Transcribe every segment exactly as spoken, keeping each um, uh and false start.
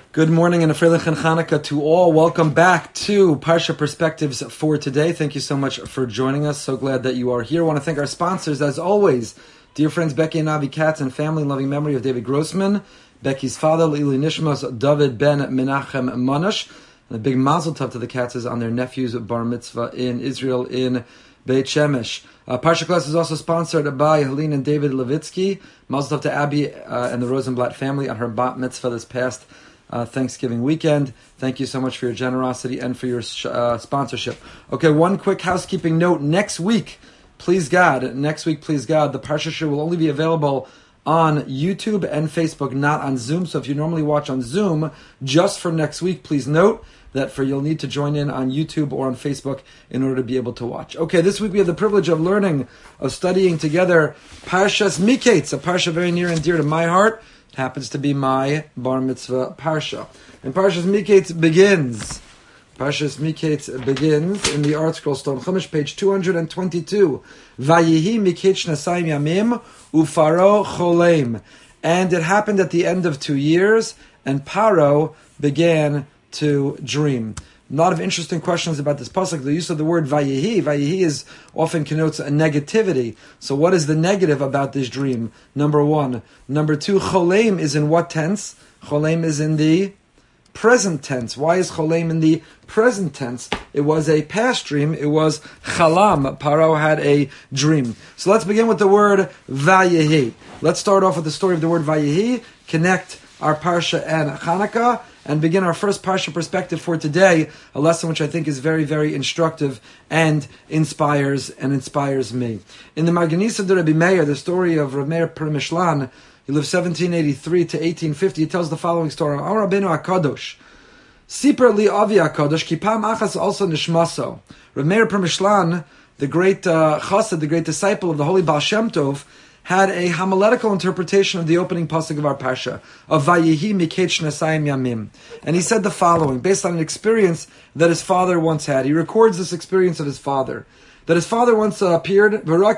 Good morning and a Freilich and Chanukah to all. Welcome back to Parsha Perspectives for today. Thank you so much for joining us. So glad that you are here. I want to thank our sponsors, as always, dear friends Becky and Avi Katz and family in loving memory of David Grossman, Becky's father, Lili Nishmas, David Ben Menachem Manash, and a big mazel tov to the Katzes on their nephew's bar mitzvah in Israel in Beit Shemesh. Uh, Parsha class is also sponsored by Helene and David Levitsky. Mazel tov to Abby uh, and the Rosenblatt family on her bat mitzvah this past Uh, Thanksgiving weekend. Thank you so much for your generosity and for your uh, sponsorship. Okay, one quick housekeeping note. Next week, please God, next week, please God, the Parsha Show will only be available on YouTube and Facebook, not on Zoom. So if you normally watch on Zoom, just for next week, please note that for you'll need to join in on YouTube or on Facebook in order to be able to watch. Okay, this week we have the privilege of learning, of studying together Parshas Miketz, a Parsha very near and dear to my heart. It happens to be my bar mitzvah parsha. And Parshas Miketz begins. Parshas Miketz begins in the Art Scroll Stone Chumash, page two hundred twenty-two. Vayihi Miketz Nasayim Yamim Ufaro Cholem. And it happened at the end of two years, and Paro began to dream. A lot of interesting questions about this pasuk. The use of the word vayihi. Vayihi is often connotes a negativity. So what is the negative about this dream? Number one. Number two, cholem is in what tense? Cholem is in the present tense. Why is cholem in the present tense? It was a past dream. It was chalam. Paro had a dream. So let's begin with the word vayihi. Let's start off with the story of the word vayihi, connect our parsha and Chanukah, and begin our first Parsha perspective for today, a lesson which I think is very, very instructive and inspires and inspires me. In the Marganisa de Rabbi Meir, the story of Rabbi Meir Premishlan, he lived seventeen eighty-three to eighteen fifty, he tells the following story. Our Rabbeinu HaKadosh, Siper li Avi HaKadosh, Kipam Achas also Nishmaso. Rabbi Meir Premishlan, the great uh, chassid, the great disciple of the holy Baal Shem Tov, had a homiletical interpretation of the opening pasuk of our parsha, of Vayihi Miketz Nasayim Yamim. And he said the following, based on an experience that his father once had. He records this experience of his father. That his father once uh, appeared,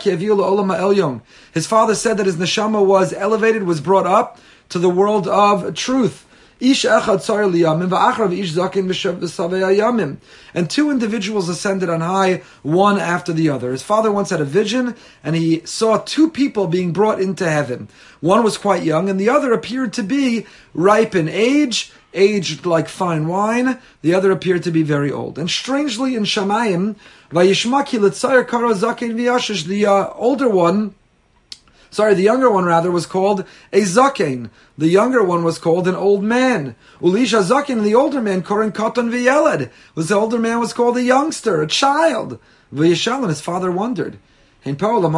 his father said that his neshama was elevated, was brought up to the world of truth. And two individuals ascended on high, one after the other. His father once had a vision, and he saw two people being brought into heaven. One was quite young, and the other appeared to be ripe in age, aged like fine wine. The other appeared to be very old. And strangely, in Shamayim, the uh, older one, Sorry, the younger one rather was called a zaken. The younger one was called an old man. Ulisha zaken, the older man, koren katan v'yeled. Was the older man was called a youngster, a child. V'yishal, and his father wondered. This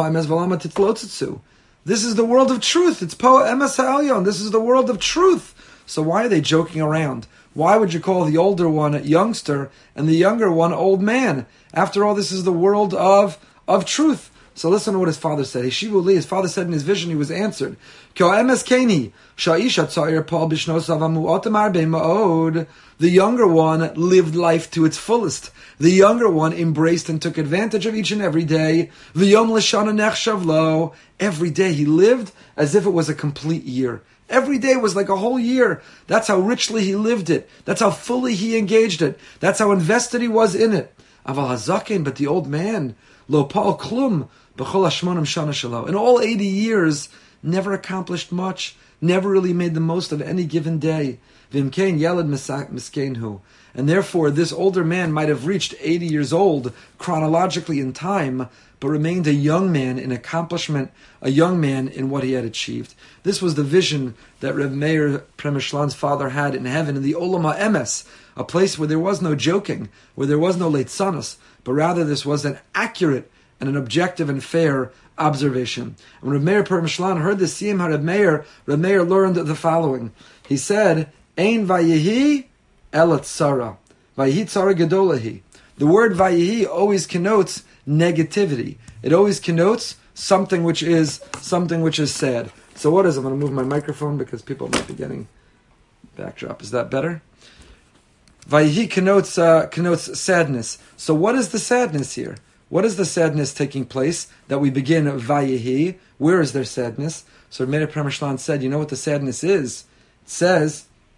is the world of truth. It's po emes ha'elyon. This is the world of truth. So why are they joking around? Why would you call the older one youngster and the younger one old man? After all, this is the world of of truth. So listen to what his father said. His father said in his vision, he was answered. The younger one lived life to its fullest. The younger one embraced and took advantage of each and every day. Every day he lived as if it was a complete year. Every day was like a whole year. That's how richly he lived it. That's how fully he engaged it. That's how invested he was in it. But the old man, lo pa'al klum, in all eighty years, never accomplished much, never really made the most of any given day. And therefore, this older man might have reached eighty years old chronologically in time, but remained a young man in accomplishment, a young man in what he had achieved. This was the vision that Reb Meir Premishlan's father had in heaven, in the Olam HaEmes, a place where there was no joking, where there was no leitzanos, but rather this was an accurate and an objective and fair observation. And when Reb Meir Premishlan heard this, Siyam HaReb Meir, Reb Meir learned the following. He said, Ein vayihi el tzara. Vayihi tzara gedolahi. The word vayihi always connotes negativity. It always connotes something which is something which is sad. So what is it? I'm going to move my microphone because people might be getting backdrop. Is that better? Vayihi connotes uh, connotes sadness. So what is the sadness here? What is the sadness taking place that we begin Vayihi? Where is there sadness? So Meir Premishlan said, you know what the sadness is? It says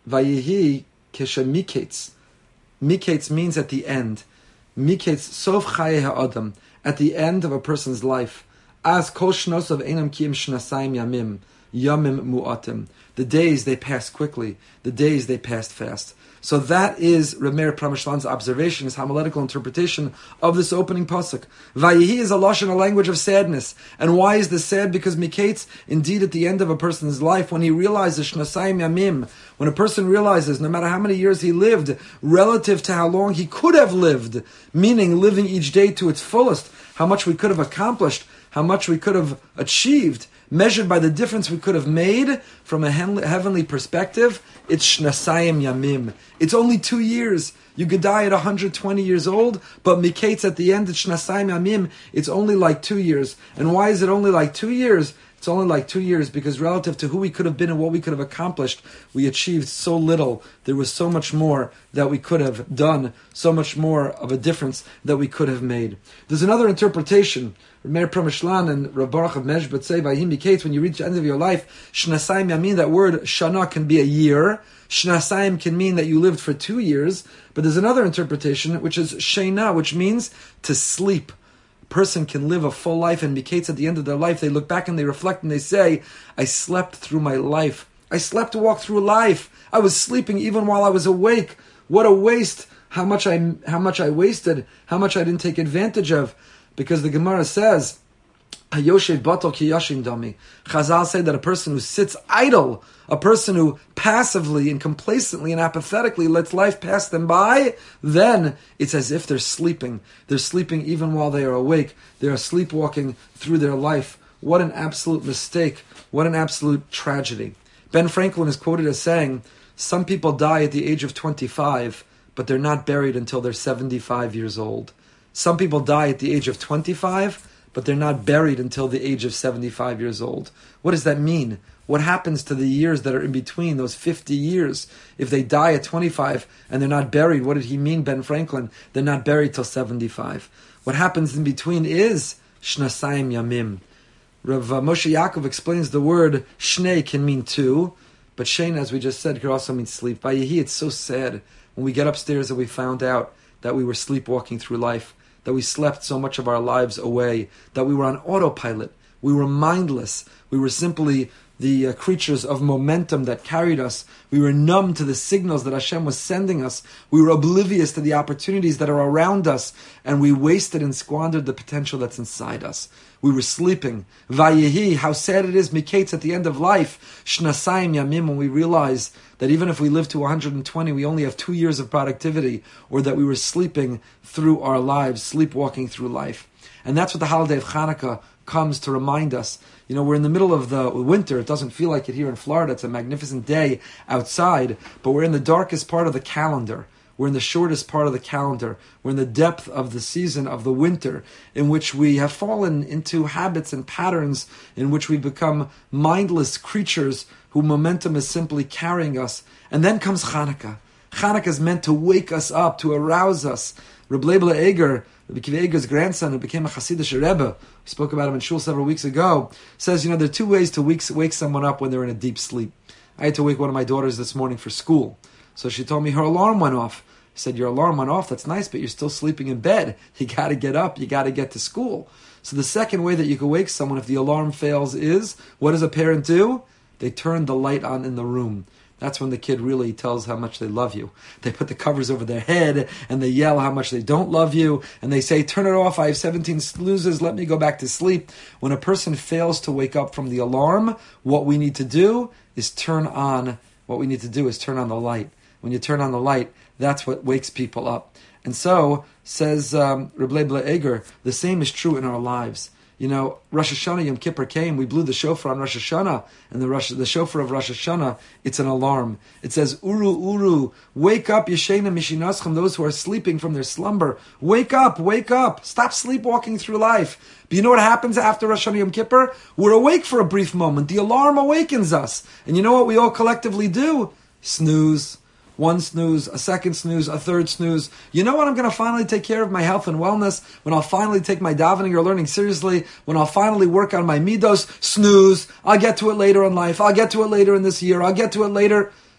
Vayihi keshe miketz. Miketz means at the end. Miketz sof chaye ha'adam. At the end of a person's life. As kol shnos of enam kiim shnasayim yamim. Yamim mu'atim. The days, they pass quickly. The days, they passed fast. So that is Reb Meir Pramishlan's observation, his homiletical interpretation of this opening pasuk. Vayihi is a lashon, a language of sadness. And why is this sad? Because miketz, indeed at the end of a person's life, when he realizes shnasayim yamim, when a person realizes no matter how many years he lived, relative to how long he could have lived, meaning living each day to its fullest, how much we could have accomplished, how much we could have achieved, measured by the difference we could have made from a heavenly perspective, it's shnasayim yamim. It's only two years. You could die at one hundred twenty years old, but miketz at the end, it's shnasayim yamim. It's only like two years. And why is it only like two years? It's only like two years because relative to who we could have been and what we could have accomplished, we achieved so little. There was so much more that we could have done, so much more of a difference that we could have made. There's another interpretation. Meir Pramishlan and Rav Baruch of Meshbet say, "Vayim miketz, when you reach the end of your life, shnasayim yamin." That word shana can be a year. Shnasayim can mean that you lived for two years. But there's another interpretation which is sheina, which means to sleep. Person can live a full life, and miketz at the end of their life, they look back and they reflect and they say, I slept through my life. I slept to walk through life. I was sleeping even while I was awake. What a waste. How much I how much I wasted. How much I didn't take advantage of. Because the Gemara says, Hayoshev batal ki yashin dami. Chazal say that a person who sits idle, a person who passively and complacently and apathetically lets life pass them by, then it's as if they're sleeping. They're sleeping even while they are awake. They are sleepwalking through their life. What an absolute mistake. What an absolute tragedy. Ben Franklin is quoted as saying, some people die at the age of twenty-five, but they're not buried until they're seventy-five years old. Some people die at the age of twenty-five, but they're not buried until the age of seventy-five years old. What does that mean? What happens to the years that are in between, those fifty years? If they die at twenty-five and they're not buried, what did he mean, Ben Franklin? They're not buried till seventy-five. What happens in between is shnasayim yamim. Rav Moshe Yaakov explains the word shnei can mean two, but shein, as we just said, could also mean sleep. Vayihi, it's so sad when we get upstairs and we found out that we were sleepwalking through life, that we slept so much of our lives away, that we were on autopilot, we were mindless, we were simply the uh, creatures of momentum that carried us, we were numb to the signals that Hashem was sending us, we were oblivious to the opportunities that are around us, and we wasted and squandered the potential that's inside us. We were sleeping. Vayehi, how sad it is, miketz, at the end of life, shnasayim yamim, when we realize that even if we live to one hundred twenty, we only have two years of productivity, or that we were sleeping through our lives, sleepwalking through life. And that's what the holiday of Hanukkah comes to remind us. You know, we're in the middle of the winter. It doesn't feel like it here in Florida. It's a magnificent day outside, but we're in the darkest part of the calendar. We're in the shortest part of the calendar. We're in the depth of the season of the winter, in which we have fallen into habits and patterns, in which we become mindless creatures whose momentum is simply carrying us. And then comes Hanukkah. Hanukkah is meant to wake us up, to arouse us. Reb Leibler Eger, Rabbi Akiva Eger's grandson, who became a Hasidic Rebbe, we spoke about him in shul several weeks ago, says, you know, there are two ways to wake, wake someone up when they're in a deep sleep. I had to wake one of my daughters this morning for school. So she told me her alarm went off. I said, your alarm went off, that's nice, but you're still sleeping in bed. You got to get up, you got to get to school. So the second way that you can wake someone if the alarm fails is, what does a parent do? They turn the light on in the room. That's when the kid really tells how much they love you. They put the covers over their head and they yell how much they don't love you. And they say, turn it off, I have seventeen snoozes, let me go back to sleep. When a person fails to wake up from the alarm, what we need to do is turn on, what we need to do is turn on the light. When you turn on the light, that's what wakes people up. And so, says um, Reb Leibler Eger, the same is true in our lives. You know, Rosh Hashanah, Yom Kippur came, we blew the shofar on Rosh Hashanah, and the Rosh, the shofar of Rosh Hashanah, it's an alarm. It says, Uru, Uru, wake up, Yeshena Mishinaschem, those who are sleeping from their slumber. Wake up, wake up, stop sleepwalking through life. But you know what happens after Rosh Hashanah, Yom Kippur? We're awake for a brief moment. The alarm awakens us. And you know what we all collectively do? Snooze. One snooze, a second snooze, a third snooze. You know when I'm going to finally take care of my health and wellness? When I'll finally take my davening or learning seriously? When I'll finally work on my midos? Snooze. I'll get to it later in life. I'll get to it later in this year. I'll get to it later.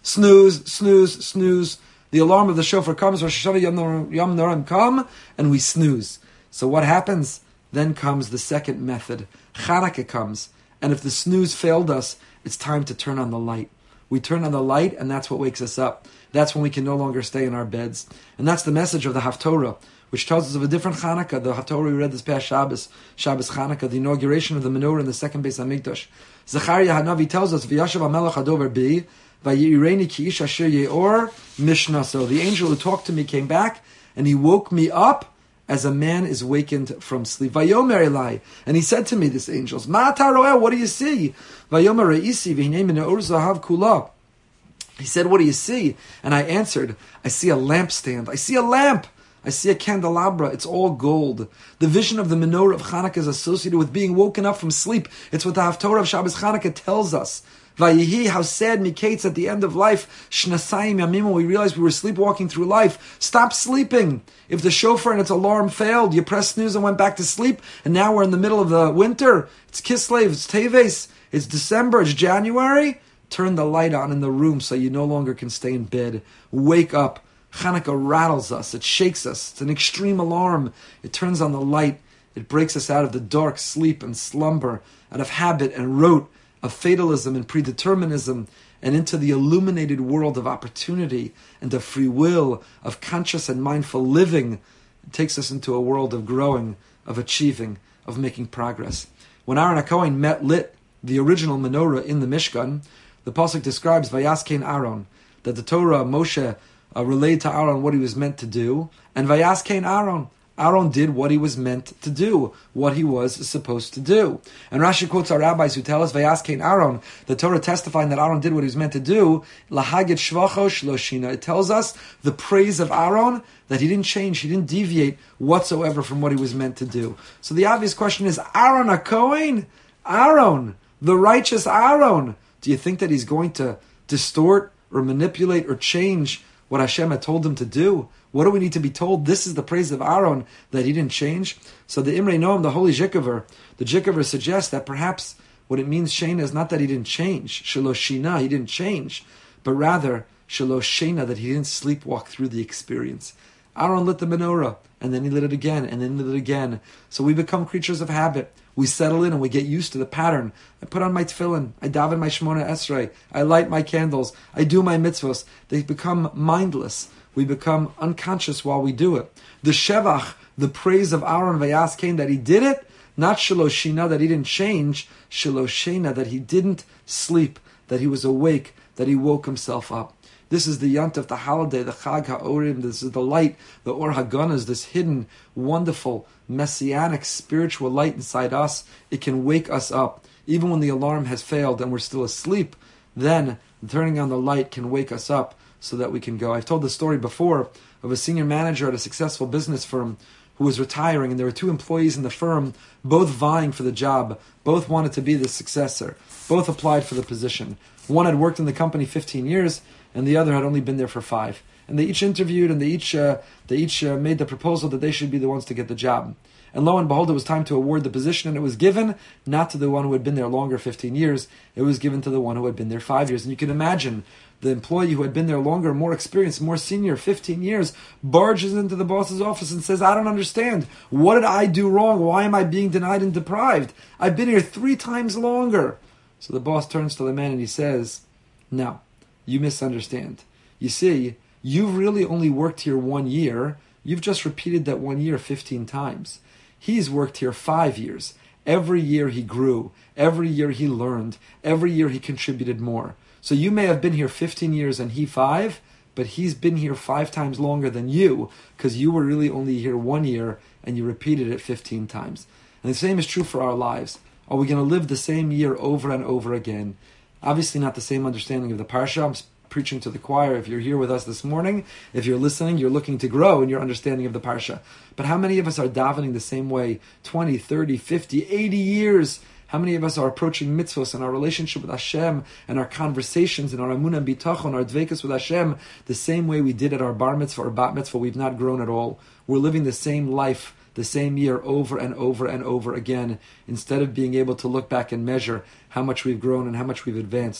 Snooze, snooze, snooze. The alarm of the shofar comes, Rosh Hashanah Yom Noraim come, and we snooze. So what happens? Then comes the second method. Chanukah comes, and if the snooze failed us, it's time to turn on the light. We turn on the light, and that's what wakes us up. That's when we can no longer stay in our beds. And that's the message of the Haftorah, which tells us of a different Chanukah. The Haftorah we read this past Shabbos, Shabbos Chanukah, the inauguration of the menorah in the second Beis Hamikdash. Zechariah Hanavi tells us, V'yashav HaMelech Hadover Bi, V'yireni ki ish asher ye'or Mishnah. So the angel who talked to me came back, and he woke me up as a man is wakened from sleep. Vayomer Elai, and he said to me, this angel, Ma ata roeh, what do you see? Vayomer re'isi v'hinei min ha'or zahav kula. He said, what do you see? And I answered, I see a lampstand. I see a lamp. I see a candelabra. It's all gold. The vision of the menorah of Chanukah is associated with being woken up from sleep. It's what the Haftorah of Shabbos Chanukah tells us. Vayihi, how sad Miketz at the end of life. Shnasayim yamim, when we realized we were sleepwalking through life. Stop sleeping. If the shofar and its alarm failed, you pressed snooze and went back to sleep, and now we're in the middle of the winter. It's Kislev, it's Teves, it's December, it's January. Turn the light on in the room so you no longer can stay in bed. Wake up. Chanukah rattles us. It shakes us. It's an extreme alarm. It turns on the light. It breaks us out of the dark sleep and slumber, out of habit and rote, of fatalism and predeterminism, and into the illuminated world of opportunity and of free will, of conscious and mindful living. It takes us into a world of growing, of achieving, of making progress. When Aaron HaKohen met lit the original menorah in the Mishkan, the pasuk describes Vayaskein Aaron, that the Torah, Moshe, uh, relayed to Aaron what he was meant to do, and Vayaskein Aaron, Aaron did what he was meant to do, what he was supposed to do. And Rashi quotes our rabbis who tell us, Vayaskein Aaron, the Torah testifying that Aaron did what he was meant to do, Lahagit Shvacho Shloshina. It tells us the praise of Aaron, that he didn't change, he didn't deviate whatsoever from what he was meant to do. So the obvious question is, Aaron HaKohen? Aaron, the righteous Aaron, do you think that he's going to distort or manipulate or change what Hashem had told him to do? What do we need to be told? This is the praise of Aaron, that he didn't change. So the Imrei Noam, the holy Jikaver, the Jikaver suggests that perhaps what it means, Shena, is not that he didn't change. Shaloshina, he didn't change. But rather, Shaloshena, that he didn't sleepwalk through the experience. Aaron lit the menorah, and then he lit it again, and then lit it again. So we become creatures of habit. We settle in and we get used to the pattern. I put on my tefillin, I daven my Shemona Esrei, I light my candles, I do my mitzvos. They become mindless. We become unconscious while we do it. The Shevach, the praise of Aaron Vayaskein, that he did it, not Shaloshina, that he didn't change, Shaloshena, that he didn't sleep, that he was awake, that he woke himself up. This is the Yont of the holiday, the Chag HaOrim. This is the light, the Or HaGanas, this hidden, wonderful, messianic, spiritual light inside us. It can wake us up. Even when the alarm has failed and we're still asleep, then turning on the light can wake us up so that we can go. I've told the story before of a senior manager at a successful business firm who was retiring, and there were two employees in the firm, both vying for the job. Both wanted to be the successor. Both applied for the position. One had worked in the company fifteen years, and the other had only been there for five. And they each interviewed, and they each uh, they each uh, made the proposal that they should be the ones to get the job. And lo and behold, it was time to award the position, and it was given not to the one who had been there longer, fifteen years. It was given to the one who had been there five years. And you can imagine the employee who had been there longer, more experienced, more senior, fifteen years, barges into the boss's office and says, I don't understand. What did I do wrong? Why am I being denied and deprived? I've been here three times longer. So the boss turns to the man and he says, no, you misunderstand. You see, you've really only worked here one year. You've just repeated that one year fifteen times. He's worked here five years. Every year he grew. Every year he learned. Every year he contributed more. So you may have been here fifteen years and he five, but he's been here five times longer than you, because you were really only here one year and you repeated it fifteen times. And the same is true for our lives. Are we going to live the same year over and over again? Obviously not the same understanding of the Parsha. I'm preaching to the choir. If you're here with us this morning, if you're listening, you're looking to grow in your understanding of the Parsha. But how many of us are davening the same way twenty, thirty, fifty, eighty years? How many of us are approaching mitzvos and our relationship with Hashem and our conversations and our amunah and bitachon, our dveikus with Hashem, the same way we did at our bar mitzvah or bat mitzvah? We've not grown at all. We're living the same life, the same year over and over and over again, instead of being able to look back and measure how much we've grown and how much we've advanced.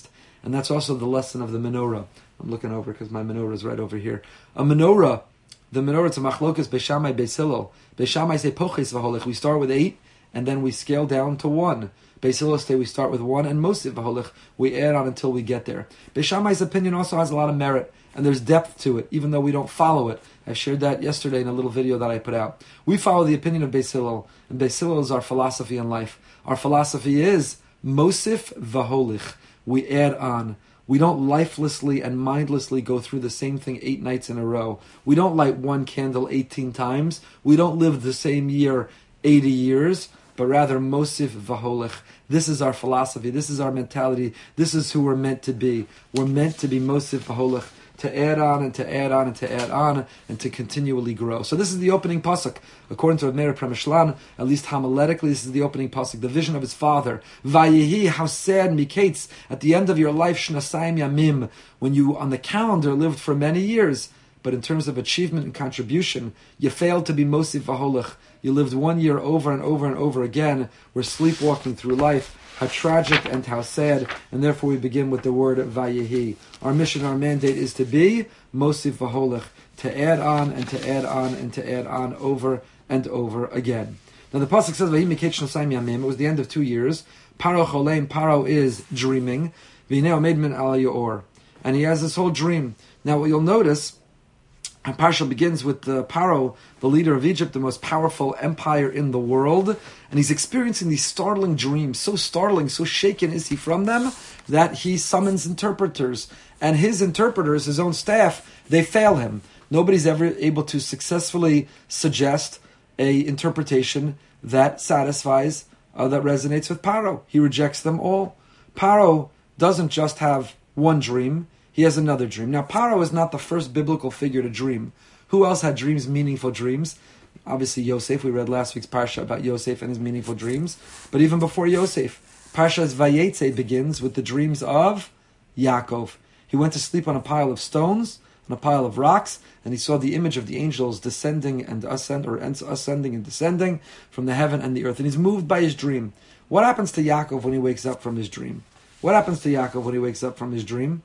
And that's also the lesson of the menorah. I'm looking over because my menorah is right over here. A menorah, the menorah, it's a machlokas Beishamai Beis Hillel. Beishamai say poches v'holech. We start with eight, and then we scale down to one. Beis Hillel say we start with one, and mosif v'holech, we add on until we get there. Beishamai's opinion also has a lot of merit, and there's depth to it, even though we don't follow it. I shared that yesterday in a little video that I put out. We follow the opinion of Beis Hillel, and Beis Hillel is our philosophy in life. Our philosophy is mosif v'holich. We add on. We don't lifelessly and mindlessly go through the same thing eight nights in a row. We don't light one candle eighteen times. We don't live the same year eighty years, but rather mosif v'holech. This is our philosophy. This is our mentality. This is who we're meant to be. We're meant to be mosif v'holech, to add on and to add on and to add on and to continually grow. So this is the opening pasuk. According to Meir Premishlan, at least homiletically, this is the opening pasuk, the vision of his father. Vayehi, how sad miketz, at the end of your life, shnasayim yamim, when you on the calendar lived for many years, but in terms of achievement and contribution, you failed to be mosif v'holech. You lived one year over and over and over again. We're sleepwalking through life. How tragic and how sad. And therefore we begin with the word Vayehi. Our mission, our mandate is to be mosif v'holech, to add on and to add on and to add on over and over again. Now the pasuk says Vayehi miketz shnasayim yamim. It was the end of two years. Paro cholein. Paro is dreaming. V'hinei omed min al yaor. And he has this whole dream. Now what you'll notice, and Parsha begins with the Paro, the leader of Egypt, the most powerful empire in the world, and he's experiencing these startling dreams. So startling, so shaken is he from them, that he summons interpreters. And his interpreters, his own staff, they fail him. Nobody's ever able to successfully suggest a interpretation that satisfies, uh, that resonates with Paro. He rejects them all. Paro doesn't just have one dream, he has another dream. Now, Paro is not the first biblical figure to dream. Who else had dreams, meaningful dreams? Obviously, Yosef. We read last week's Parsha about Yosef and his meaningful dreams. But even before Yosef, Parsha's Vayetze begins with the dreams of Yaakov. He went to sleep on a pile of stones, on a pile of rocks, and he saw the image of the angels descending and ascend, or ascending and descending from the heaven and the earth. And he's moved by his dream. What happens to Yaakov when he wakes up from his dream? What happens to Yaakov when he wakes up from his dream?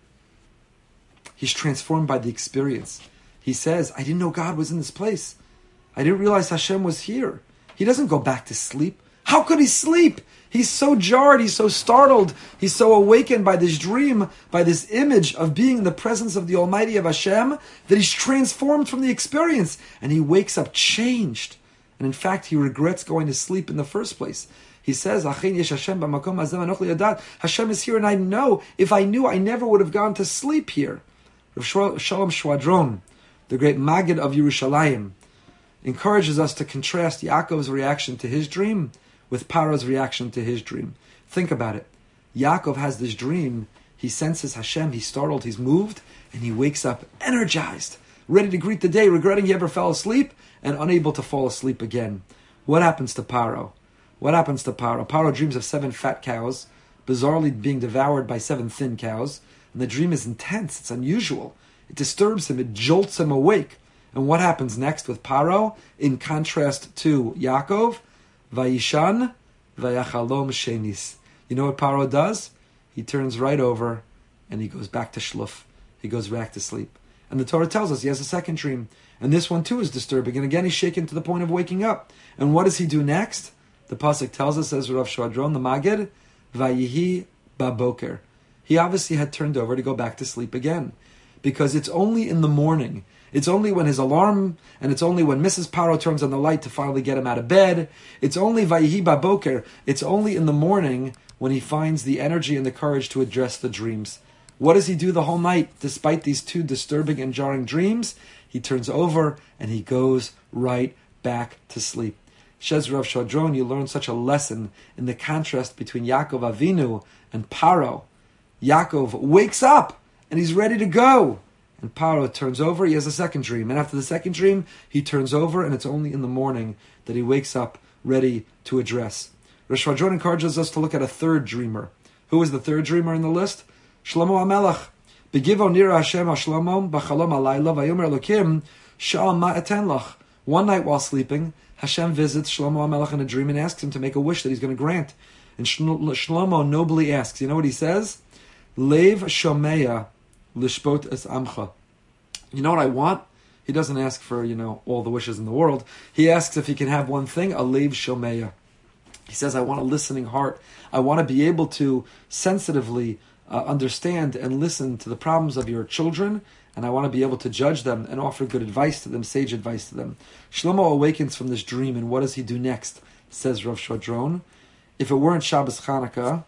He's transformed by the experience. He says, I didn't know God was in this place. I didn't realize Hashem was here. He doesn't go back to sleep. How could he sleep? He's so jarred, he's so startled, he's so awakened by this dream, by this image of being in the presence of the Almighty of Hashem, that he's transformed from the experience, and he wakes up changed. And in fact, he regrets going to sleep in the first place. He says, Hashem is here, and I know, if I knew, I never would have gone to sleep here. Rav Shalom Shwadron, the great Maggid of Yerushalayim, encourages us to contrast Yaakov's reaction to his dream with Paro's reaction to his dream. Think about it. Yaakov has this dream. He senses Hashem. He's startled. He's moved. And he wakes up energized, ready to greet the day, regretting he ever fell asleep and unable to fall asleep again. What happens to Paro? What happens to Paro? Paro dreams of seven fat cows, bizarrely being devoured by seven thin cows. And the dream is intense. It's unusual. It disturbs him. It jolts him awake. And what happens next with Paro? In contrast to Yaakov, Vayishan, Vayachalom Shenis. You know what Paro does? He turns right over and he goes back to shluf. He goes back to sleep. And the Torah tells us he has a second dream. And this one too is disturbing. And again, he's shaken to the point of waking up. And what does he do next? The pasuk tells us, as Rav Shwadron, the Maggid, Vayihi Baboker. He obviously had turned over to go back to sleep again. Because it's only in the morning, it's only when his alarm, and it's only when Missus Paro turns on the light to finally get him out of bed, it's only Vayihi Baboker, it's only in the morning when he finds the energy and the courage to address the dreams. What does he do the whole night, despite these two disturbing and jarring dreams? He turns over and he goes right back to sleep. Shez Rav Shwadron, you learn such a lesson in the contrast between Yaakov Avinu and Paro. Yaakov wakes up and he's ready to go. And Paro turns over, he has a second dream. And after the second dream, he turns over, and it's only in the morning that he wakes up ready to address. Rosh Shwadron encourages us to look at a third dreamer. Who is the third dreamer in the list? Shlomo HaMelech. Begivo nira Hashem HaShlomo b'chalom halayla v'yomer Elokim sha'al ma eten lach. One night while sleeping, Hashem visits Shlomo HaMelech in a dream and asks him to make a wish that he's going to grant. And Shlomo nobly asks, you know what he says? Lev shomeya lishpot es amcha. You know what I want? He doesn't ask for, you know, all the wishes in the world. He asks if he can have one thing, a lev shomeya. He says, I want a listening heart. I want to be able to sensitively uh, understand and listen to the problems of your children, and I want to be able to judge them and offer good advice to them, sage advice to them. Shlomo awakens from this dream, and what does he do next? Says Rav Shadron. If it weren't Shabbos Chanukah,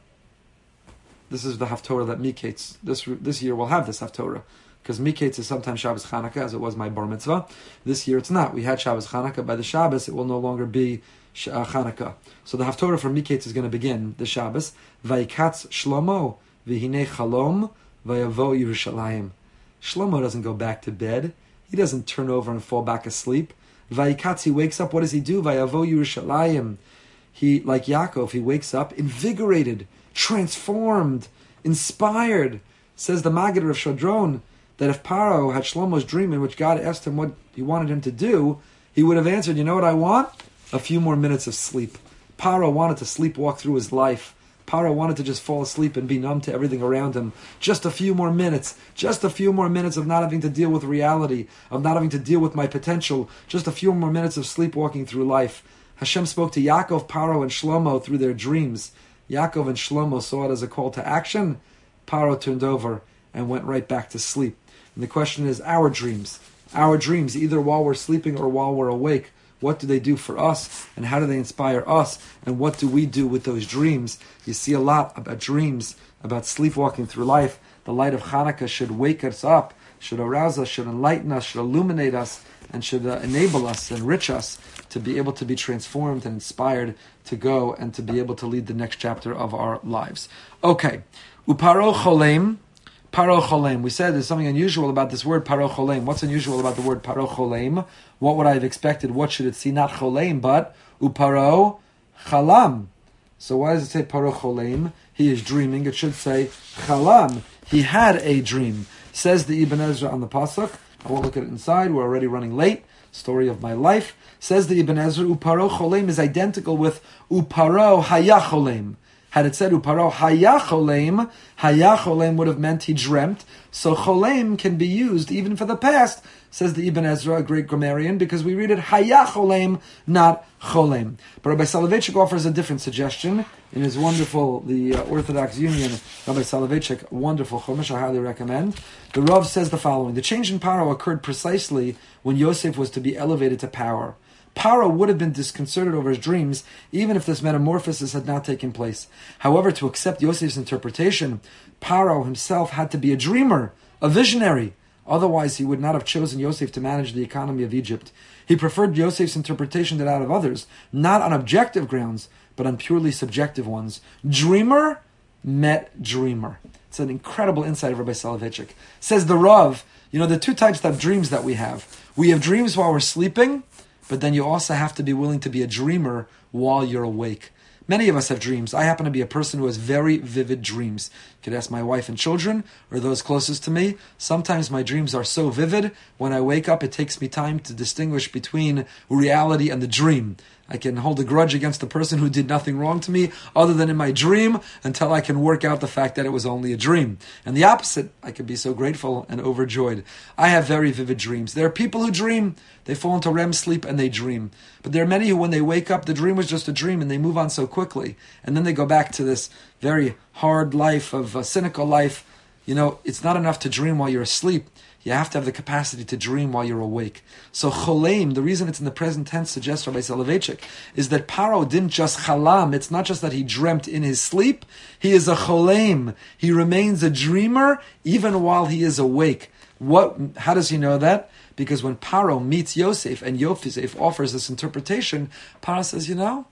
this is the Haftorah that Miketz, this this year we'll have this Haftorah, because Miketz is sometimes Shabbos Chanukah, as it was my Bar Mitzvah. This year it's not. We had Shabbos Chanukah. By the Shabbos, it will no longer be uh, Chanukah. So the Haftorah for Miketz is going to begin the Shabbos. Vayikatz Shlomo v'hinei chalom vayavo Yerushalayim. Shlomo doesn't go back to bed. He doesn't turn over and fall back asleep. Vayikatz, he wakes up. What does he do? Vayavo Yerushalayim. He, like Yaakov, he wakes up invigorated, transformed, inspired. Says the Maggid of Shadron that if Paro had Shlomo's dream in which God asked him what he wanted him to do, he would have answered, you know what I want? A few more minutes of sleep. Paro wanted to sleepwalk through his life. Paro wanted to just fall asleep and be numb to everything around him. Just a few more minutes. Just a few more minutes of not having to deal with reality, of not having to deal with my potential. Just a few more minutes of sleepwalking through life. Hashem spoke to Yaakov, Paro, and Shlomo through their dreams. Yaakov and Shlomo saw it as a call to action. Paro turned over and went right back to sleep. And the question is, our dreams. Our dreams, either while we're sleeping or while we're awake, what do they do for us? And how do they inspire us? And what do we do with those dreams? You see a lot about dreams, about sleepwalking through life. The light of Hanukkah should wake us up, should arouse us, should enlighten us, should illuminate us, and should uh, enable us, enrich us to be able to be transformed and inspired to go and to be able to lead the next chapter of our lives. Okay. Uparo cholem. Paro cholem. We said there's something unusual about this word paro cholem. What's unusual about the word paro cholem? What would I have expected? What should it see? Not cholem, but uparo chalam. So why does it say paro cholem? He is dreaming. It should say chalam. He had a dream. Says the Ibn Ezra on the pasuk. I won't look at it inside. We're already running late. Story of my life. Says the Ibn Ezra, uparo cholem is identical with uparo haya cholem. Had it said uparo haya cholem, haya cholem would have meant he dreamt. So cholem can be used even for the past, says the Ibn Ezra, a great grammarian, because we read it haya cholem, not cholem. But Rabbi Soloveitchik offers a different suggestion in his wonderful, the uh, Orthodox Union, Rabbi Soloveitchik, wonderful chumash, I highly recommend. The Rav says the following: the change in Paro occurred precisely when Yosef was to be elevated to power. Paro would have been disconcerted over his dreams, even if this metamorphosis had not taken place. However, to accept Yosef's interpretation, Paro himself had to be a dreamer, a visionary. Otherwise, he would not have chosen Yosef to manage the economy of Egypt. He preferred Yosef's interpretation to that of others, not on objective grounds, but on purely subjective ones. Dreamer met dreamer. It's an incredible insight of Rabbi Soloveitchik. Says the Rav, you know, the two types of dreams that we have. We have dreams while we're sleeping, but then you also have to be willing to be a dreamer while you're awake. Many of us have dreams. I happen to be a person who has very vivid dreams. You could ask my wife and children, or those closest to me. Sometimes my dreams are so vivid, when I wake up, it takes me time to distinguish between reality and the dream. I can hold a grudge against the person who did nothing wrong to me, other than in my dream, until I can work out the fact that it was only a dream. And the opposite, I can be so grateful and overjoyed. I have very vivid dreams. There are people who dream. They fall into R E M sleep and they dream. But there are many who, when they wake up, the dream was just a dream and they move on so quickly. And then they go back to this very hard life of a cynical life. You know, it's not enough to dream while you're asleep. You have to have the capacity to dream while you're awake. So cholem, the reason it's in the present tense, suggests Rabbi Soloveitchik, is that Paro didn't just chalam. It's not just that he dreamt in his sleep. He is a cholem. He remains a dreamer even while he is awake. What? How does he know that? Because when Paro meets Yosef and Yosef offers this interpretation, Paro says, you know,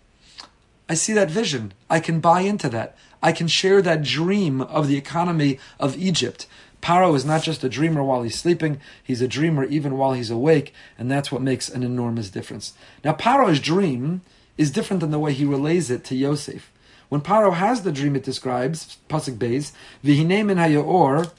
I see that vision. I can buy into that. I can share that dream of the economy of Egypt. Paro is not just a dreamer while he's sleeping, he's a dreamer even while he's awake, and that's what makes an enormous difference. Now, Paro's dream is different than the way he relays it to Yosef. When Paro has the dream, it describes, Pasuk Beis, V'hinei min hayaor,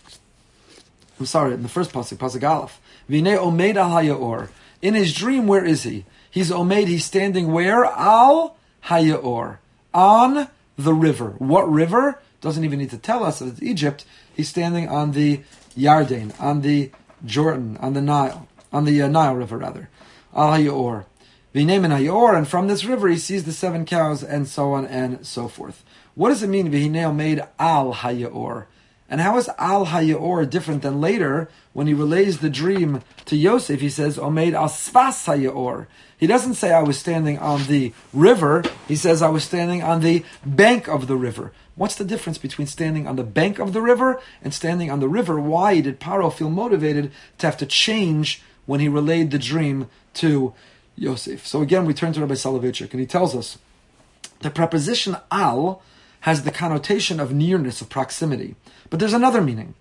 I'm sorry, in the first Pasuk, Pasuk Aleph, V'hinei omeid al hayaor. In his dream, where is he? He's omeid, he's standing where? Al hayaor. On the river. What river? doesn't even need to tell us that it's Egypt. He's standing on the Yarden, on the Jordan, on the Nile, on the uh, Nile River rather, Al Hayor. V'hinemin Hayor, and from this river he sees the seven cows, and so on and so forth. What does it mean, V'hineo made Al Hayor? And how is Al Hayor different than later when he relays the dream to Yosef? He says, Omeid Al Sfas Hayor. He doesn't say, I was standing on the river. He says, I was standing on the bank of the river. What's the difference between standing on the bank of the river and standing on the river? Why did Paro feel motivated to have to change when he relayed the dream to Yosef? So again, we turn to Rabbi Soloveitchik, and he tells us the preposition Al has the connotation of nearness, of proximity. But there's another meaning.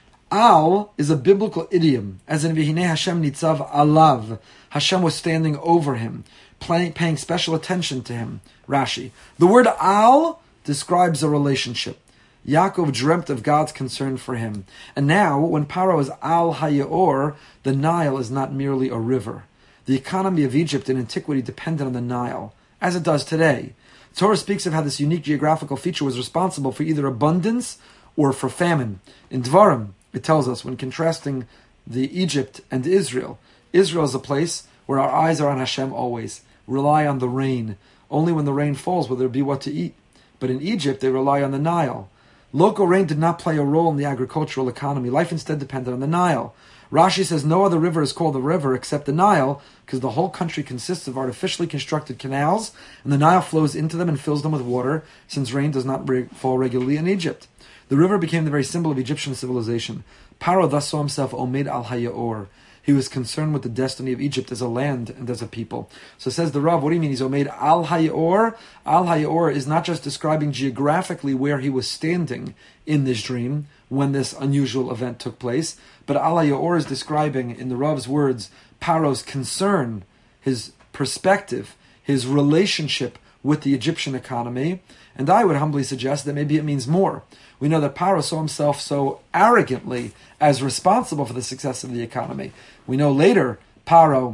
Al is a biblical idiom, as in V'hinei Hashem nitzav alav. Hashem was standing over him, playing, paying special attention to him. Rashi. The word Al describes a relationship. Yaakov dreamt of God's concern for him. And now, when Paro is Al Hayor, the Nile is not merely a river. The economy of Egypt in antiquity depended on the Nile, as it does today. Torah speaks of how this unique geographical feature was responsible for either abundance or for famine. In Dvarim, it tells us, when contrasting the Egypt and Israel, Israel is a place where our eyes are on Hashem always, rely on the rain. Only when the rain falls will there be what to eat. But in Egypt, they rely on the Nile. Local rain did not play a role in the agricultural economy. Life instead depended on the Nile. Rashi says no other river is called a river except the Nile, because the whole country consists of artificially constructed canals, and the Nile flows into them and fills them with water, since rain does not re- fall regularly in Egypt. The river became the very symbol of Egyptian civilization. Paro thus saw himself Omed al Hayor. He was concerned with the destiny of Egypt as a land and as a people. So says the Rav, what do you mean he's Omed al Hayor? Al Hayor is not just describing geographically where he was standing in this dream when this unusual event took place, but Al Hayor is describing, in the Rav's words, Paro's concern, his perspective, his relationship with the Egyptian economy. And I would humbly suggest that maybe it means more. We know that Paro saw himself so arrogantly as responsible for the success of the economy. We know later Paro,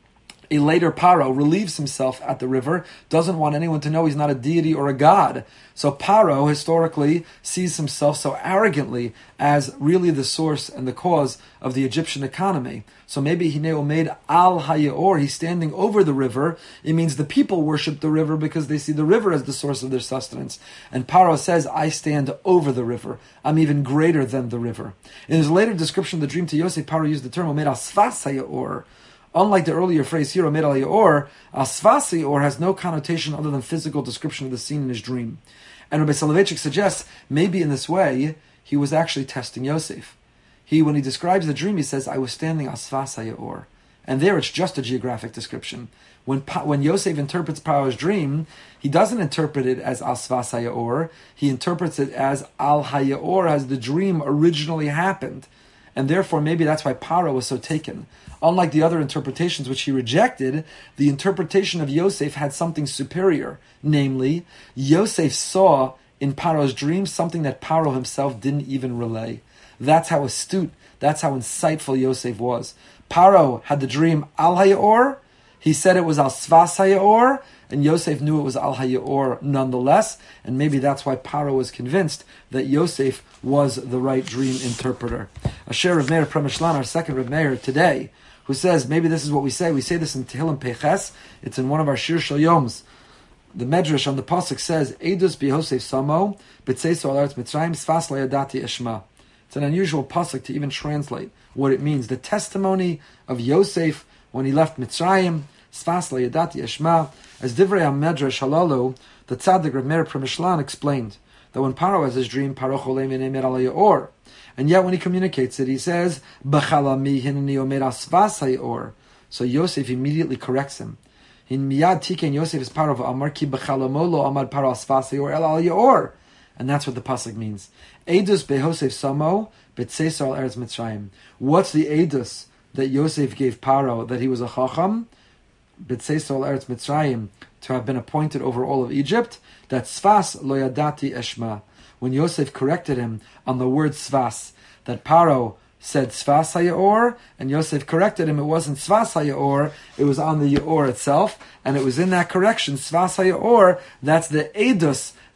a later Paro, relieves himself at the river, doesn't want anyone to know he's not a deity or a god. So Paro historically sees himself so arrogantly as really the source and the cause of the Egyptian economy. So maybe Hineo made Al Hayor, he's standing over the river. It means the people worship the river because they see the river as the source of their sustenance. And Paro says, I stand over the river. I'm even greater than the river. In his later description of the dream to Yosef, Paro used the term Omed Asfas Hayor. Unlike the earlier phrase here, Omed al Yaor, Asfas Hayor has no connotation other than physical description of the scene in his dream. And Rabbi Soloveitchik suggests, maybe in this way, he was actually testing Yosef. He, when he describes the dream, he says, I was standing Asfas Hayor. And there it's just a geographic description. When when Yosef interprets Paro's dream, he doesn't interpret it as Asfas Hayor, he interprets it as Al Hayor, as the dream originally happened. And therefore, maybe that's why Paro was so taken. Unlike the other interpretations which he rejected, the interpretation of Yosef had something superior. Namely, Yosef saw in Paro's dream something that Paro himself didn't even relay. That's how astute, that's how insightful Yosef was. Paro had the dream Al Hayor, he said it was Al Sfas Hayor, and Yosef knew it was Al Hayor nonetheless, and maybe that's why Paro was convinced that Yosef was the right dream interpreter. Asher Rav Meir Premishlan, our second Rav Meir today, who says, maybe this is what we say, we say this in Tehillim Peches, it's in one of our Shir Shal Yoms. The Medrash on the Pasuk says, Eidus b'Yosef Samo, b'Tzeiso al Eretz Mitzrayim, Sfas layadati eshma. It's an unusual Pasuk to even translate what it means. The testimony of Yosef when he left Mitzrayim, Sfas layadati eshma, as Divrei HaMedrash Halalu, the Tzaddik Rav Meir Premishlan explained that when Paro has his dream, Paro cholei v'neimer al Hayor, and yet when he communicates it, he says, B'chalami hineni omer asfas hayor. So Yosef immediately corrects him. In miyad tiken Yosef is Paro v'amar ki b'chalamolo amad Paro asfas hayor el al Hayor. And that's what the pasuk means. Eidus beHosef samo b'tzeisar al eretz Mitzrayim. What's the Eidus that Yosef gave Paro, that he was a chacham? B'tzeisar al eretz Mitzrayim, to have been appointed over all of Egypt. That Sfas lo yadati eshma. When Yosef corrected him on the word Sfas, that Paro said Sfas Hayor, and Yosef corrected him, it wasn't Sfas Hayor, it was on the Yaor itself, and it was in that correction, Sfas Hayor, that's the Eidus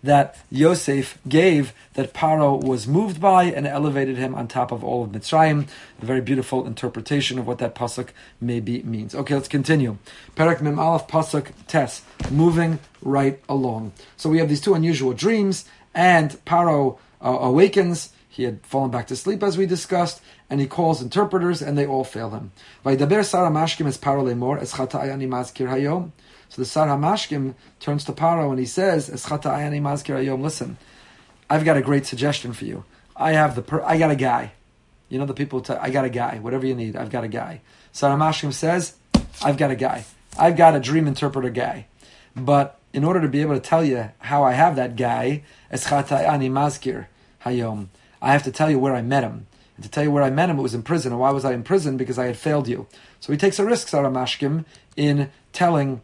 that Yosef gave that Paro was moved by and elevated him on top of all of Mitzrayim. A very beautiful interpretation of what that pasuk maybe means. Okay, let's continue. Perek Mem Aleph pasuk Tes, moving right along. So we have these two unusual dreams, and Paro uh, awakens. He had fallen back to sleep, as we discussed, and he calls interpreters, and they all fail him. Vaydaber Sar HaMashkim es Paro lemor es chata'ai ani mazkir hayom. So the Sar HaMashkim turns to Paro and he says, es chata'ai ani mazkir hayom. Listen, I've got a great suggestion for you. I have the per- I got a guy. You know the people. T- I got a guy. Whatever you need, I've got a guy. Sar HaMashkim says, I've got a guy. I've got a dream interpreter guy. But in order to be able to tell you how I have that guy, es chata'ai ani mazkir hayom, I have to tell you where I met him. And to tell you where I met him, it was in prison. And why was I in prison? Because I had failed you. So he takes a risk, Sar HaMashkim, in telling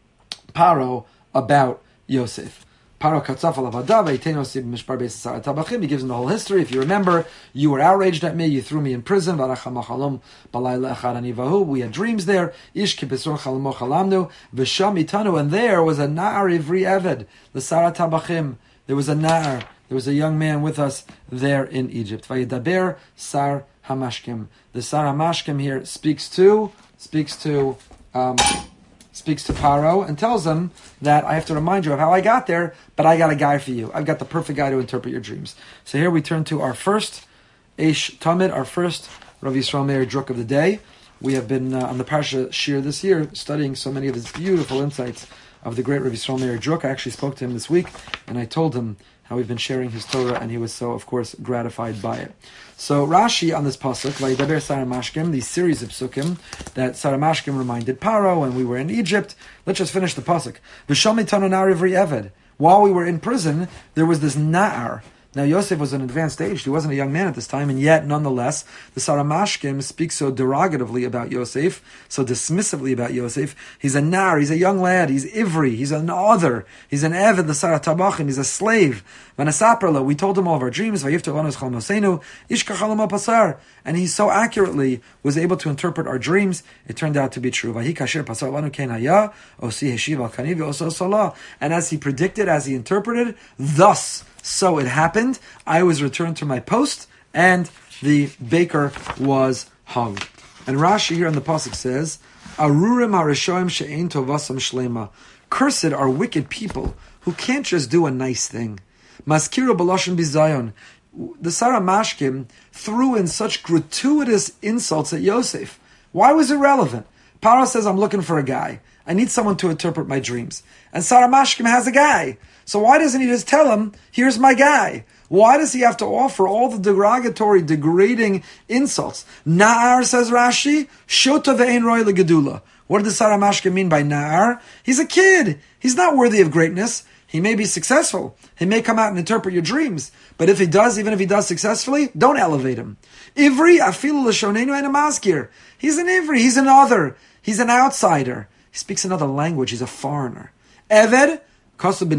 Paro about Yosef. Paro katzaf alav hadav, eitenos mishpar beis Sar HaTabachim. He gives him the whole history. If you remember, you were outraged at me. You threw me in prison. Varacham chalom balayla echad anivahu. We had dreams there. Ish kibesor chalmo chalamnu. V'sham itanu. And there was a na'ar ivri eved, the Sar HaTabachim. There was a na'ar. There was a young man with us there in Egypt. Vayidaber Sar HaMashkim. The Sar HaMashkim here speaks to speaks to um, speaks to Paro and tells him that I have to remind you of how I got there, but I got a guy for you. I've got the perfect guy to interpret your dreams. So here we turn to our first Eish Tamid, our first Rav Yisrael Meir Druk of the day. We have been uh, on the Parsha Shir this year studying so many of his beautiful insights of the great Rav Yisrael Meir Druk. I actually spoke to him this week, and I told him how we've been sharing his Torah, and he was so, of course, gratified by it. So Rashi on this pasuk, Vayidaber Sar HaMashkim, these series of psukim that Sar HaMashkim reminded Paro when we were in Egypt. Let's just finish the pasuk. V'sham itanu na'ar ivri eved. While we were in prison, there was this na'ar. Now Yosef was an advanced age; he wasn't a young man at this time, and yet, nonetheless, the Sar HaMashkim speaks so derogatively about Yosef, so dismissively about Yosef. He's a nar, he's a young lad, he's ivri, he's an other, he's an eved, the Sar HaTabachim, he's a slave. V'nasaperla, we told him all of our dreams. Vayifter lanos chol mosenu, ishka chalom pasar, and he so accurately was able to interpret our dreams. It turned out to be true. Vahi kasher pasar lanu ken haya, osi heshiv al kani v'oso salah, and as he predicted, as he interpreted, thus. So it happened. I was returned to my post, and the baker was hung. And Rashi here in the pasuk says, "Arurim harishoim she'ein tovasam shlema." Cursed are wicked people who can't just do a nice thing. Maskiru b'loshen bizayon. The Sar HaMashkim threw in such gratuitous insults at Yosef. Why was it relevant? Paro says, "I'm looking for a guy. I need someone to interpret my dreams." And Sar HaMashkim has a guy. So why doesn't he just tell him, here's my guy? Why does he have to offer all the derogatory, degrading insults? Na'ar, says Rashi, shota ve'ein roi legedula. What did the Sar HaMashkim mean by na'ar? He's a kid. He's not worthy of greatness. He may be successful. He may come out and interpret your dreams. But if he does, even if he does successfully, don't elevate him. Ivri afilu l'shonenu ein ha'mazkir. He's an Ivri. He's an other. He's an outsider. He speaks another language. He's a foreigner. Eved, he's a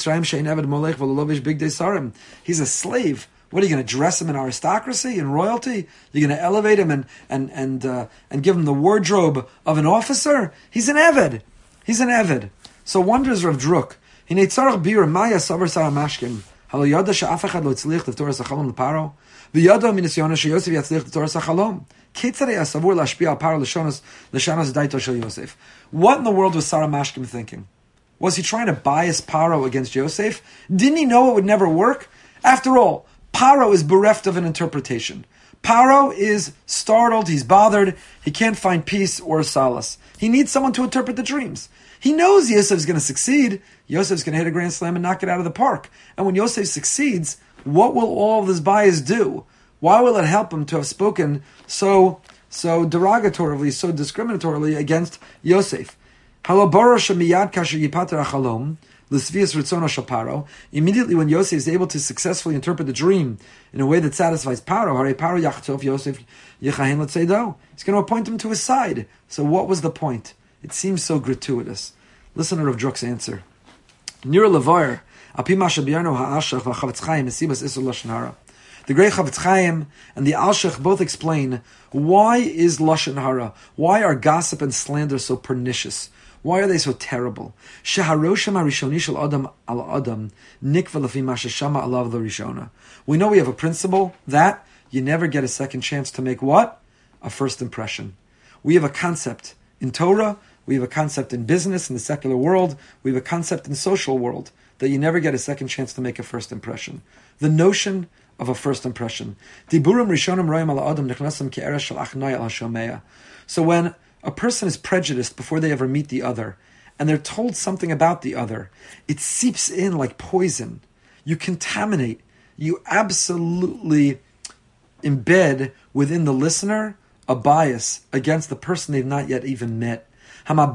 slave. What are you going to dress him in aristocracy and royalty? You're going to elevate him and and and uh, and give him the wardrobe of an officer? He's an eved. He's an eved. So wonders Rav Druk. He neitzarach bir maya savar Sar HaMashkim. Halo yada she'af echad lo tzlich l'torah sachalom l'paro. V'yada minisyona sheYosef yatzlich l'torah sachalom. Ketzarei asavur lashpia al paro l'shonos l'shanos daito shel Yosef. What in the world was Sar HaMashkim thinking? Was he trying to bias Paro against Yosef? Didn't he know it would never work? After all, Paro is bereft of an interpretation. Paro is startled, he's bothered, he can't find peace or solace. He needs someone to interpret the dreams. He knows Yosef's going to succeed. Yosef's going to hit a grand slam and knock it out of the park. And when Yosef succeeds, what will all of this bias do? Why will it help him to have spoken so, so derogatorily, so discriminatorily against Yosef? Immediately when Yosef is able to successfully interpret the dream in a way that satisfies Paro, he's going to appoint him to his side. So what was the point? It seems so gratuitous. Listen to Rav Druk's answer. The great Chavetz Chaim and the Alshech both explain, why is Lashon Hara? Why are gossip and slander so pernicious? Why are they so terrible? Shaharosham harishoni shel adam al adam nikva lefi ma sheshama alav l'rishona. We know we have a principle that you never get a second chance to make what? A first impression. We have a concept in Torah, we have a concept in business, in the secular world, we have a concept in social world that you never get a second chance to make a first impression. The notion of a first impression. Diburim rishonim roim al adam nechnasam ke'eresh shel achnai al hashomeya. So when a person is prejudiced before they ever meet the other, and they're told something about the other, it seeps in like poison. You contaminate. You absolutely embed within the listener a bias against the person they've not yet even met. Have you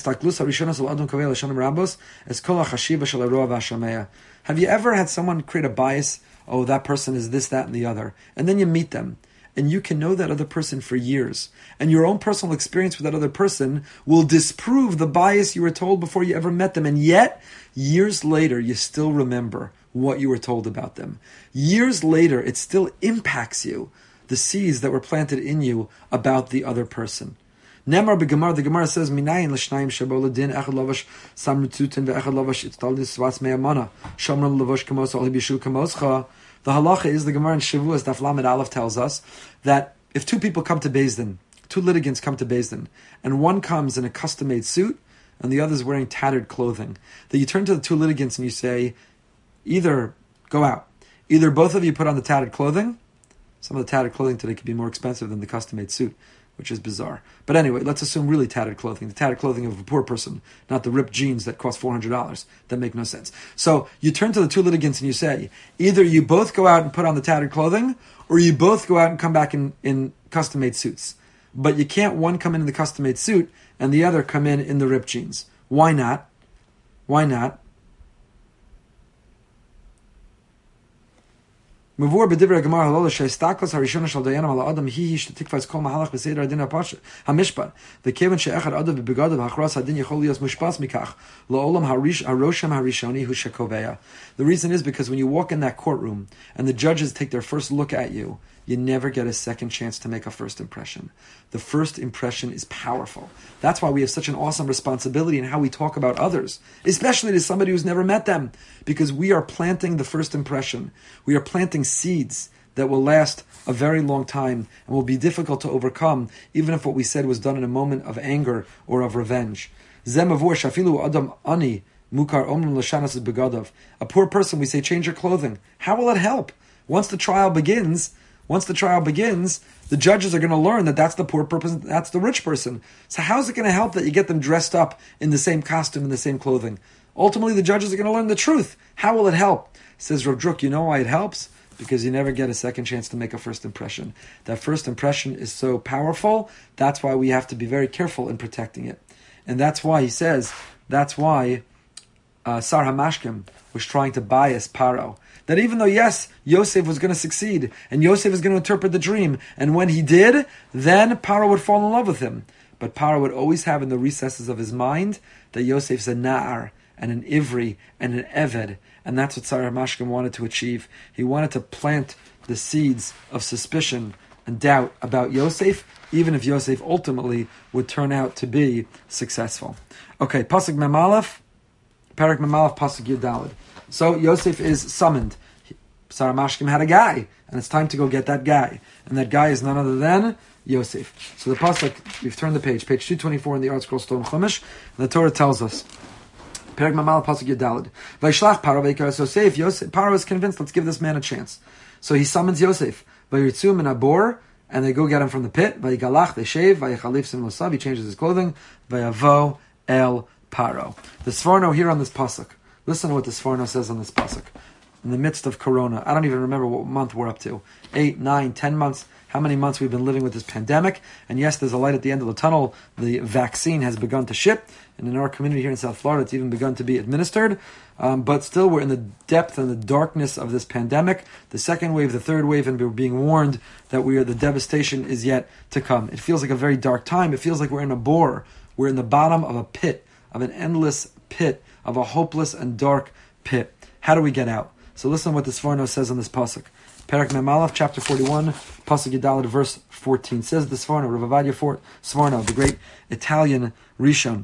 ever had someone create a bias? Oh, that person is this, that, and the other. And then you meet them. And you can know that other person for years. And your own personal experience with that other person will disprove the bias you were told before you ever met them. And yet, years later, you still remember what you were told about them. Years later, it still impacts you, the seeds that were planted in you about the other person. Nemar beGemara, the Gemara says, Minayin l'shnayim shebo l'din echad lavash samritzutin ve'echad lavash itztalis svas me'amana shamram lavash kamos al hibishu kamoscha. The halacha is, the Gemara in Shavuos Daf Lamed Aleph tells us that if two people come to Beis Din, two litigants come to Beis Din, and one comes in a custom-made suit and the other is wearing tattered clothing, that you turn to the two litigants and you say, either go out, either both of you put on the tattered clothing. Some of the tattered clothing today could be more expensive than the custom-made suit, which is bizarre. But anyway, let's assume really tattered clothing, the tattered clothing of a poor person, not the ripped jeans that cost four hundred dollars. That make no sense. So you turn to the two litigants and you say, either you both go out and put on the tattered clothing, or you both go out and come back in, in custom-made suits. But you can't one come in in the custom-made suit and the other come in in the ripped jeans. Why not? Why not? Mavur b'divrei Gemara halol she'istaklas harishona shel dayanim al adam hi sh'tikvas kol mahalach b'seder adin hamishpat. The kevan she'echad adam b'begadav hachras hadin yechol liyos mushpas mikach la'olam harish harosham harishoni hu shekoveya. The reason is because when you walk in that courtroom and the judges take their first look at you, you never get a second chance to make a first impression. The first impression is powerful. That's why we have such an awesome responsibility in how we talk about others, especially to somebody who's never met them, because we are planting the first impression. We are planting seeds that will last a very long time and will be difficult to overcome, even if what we said was done in a moment of anger or of revenge. Zemavur shafilu adam ani mukar omrim l'shanas begadav. A poor person, we say, change your clothing. How will it help? Once the trial begins, Once the trial begins, the judges are going to learn that that's the poor person, that's the rich person. So how is it going to help that you get them dressed up in the same costume, in the same clothing? Ultimately, the judges are going to learn the truth. How will it help? Says Rav Druk, you know why it helps? Because you never get a second chance to make a first impression. That first impression is so powerful, that's why we have to be very careful in protecting it. And that's why he says, that's why uh, Sar HaMashkim was trying to bias Paro. That even though, yes, Yosef was going to succeed, and Yosef was going to interpret the dream, and when he did, then Paro would fall in love with him. But Paro would always have in the recesses of his mind that Yosef's a Na'ar, and an Ivri, and an Eved, and that's what Sar HaMashkim wanted to achieve. He wanted to plant the seeds of suspicion and doubt about Yosef, even if Yosef ultimately would turn out to be successful. Okay, Pasuk Mem Aleph, Parak Mem Aleph, Pasuk Yud Daled. So Yosef is summoned. Sar HaMashkim had a guy, and it's time to go get that guy. And that guy is none other than Yosef. So the pasuk, we've turned the page, page two twenty-four in the Art Scroll Stone Chumash, and the Torah tells us, Perek Mamal pasuk Yudalid, Vaishlach Paro veikar Yosef. Yosef. Paro is convinced, let's give this man a chance. So he summons Yosef. Vayirtzum in Abor, and they go get him from the pit. Vayigalach, they shave. Vayichalif sim losav, he changes his clothing. Vayavo el Paro. The Sforno here on this pasuk. Listen to what the Sforno says on this pasuk. In the midst of Corona, I don't even remember what month we're up to. Eight, nine, ten months. How many months we've been living with this pandemic? And yes, there's a light at the end of the tunnel. The vaccine has begun to ship, and in our community here in South Florida, it's even begun to be administered. Um, but still, we're in the depth and the darkness of this pandemic. The second wave, the third wave, and we're being warned that we are the devastation is yet to come. It feels like a very dark time. It feels like we're in a bore. We're in the bottom of a pit, of an endless pit, of a hopeless and dark pit. How do we get out? So listen to what the Sforno says on this pasuk. Perek Mem Aleph, chapter forty-one, pasuk Yudaled, verse fourteen. Says the Sforno, Rav Avadia Sforno, the great Italian Rishon.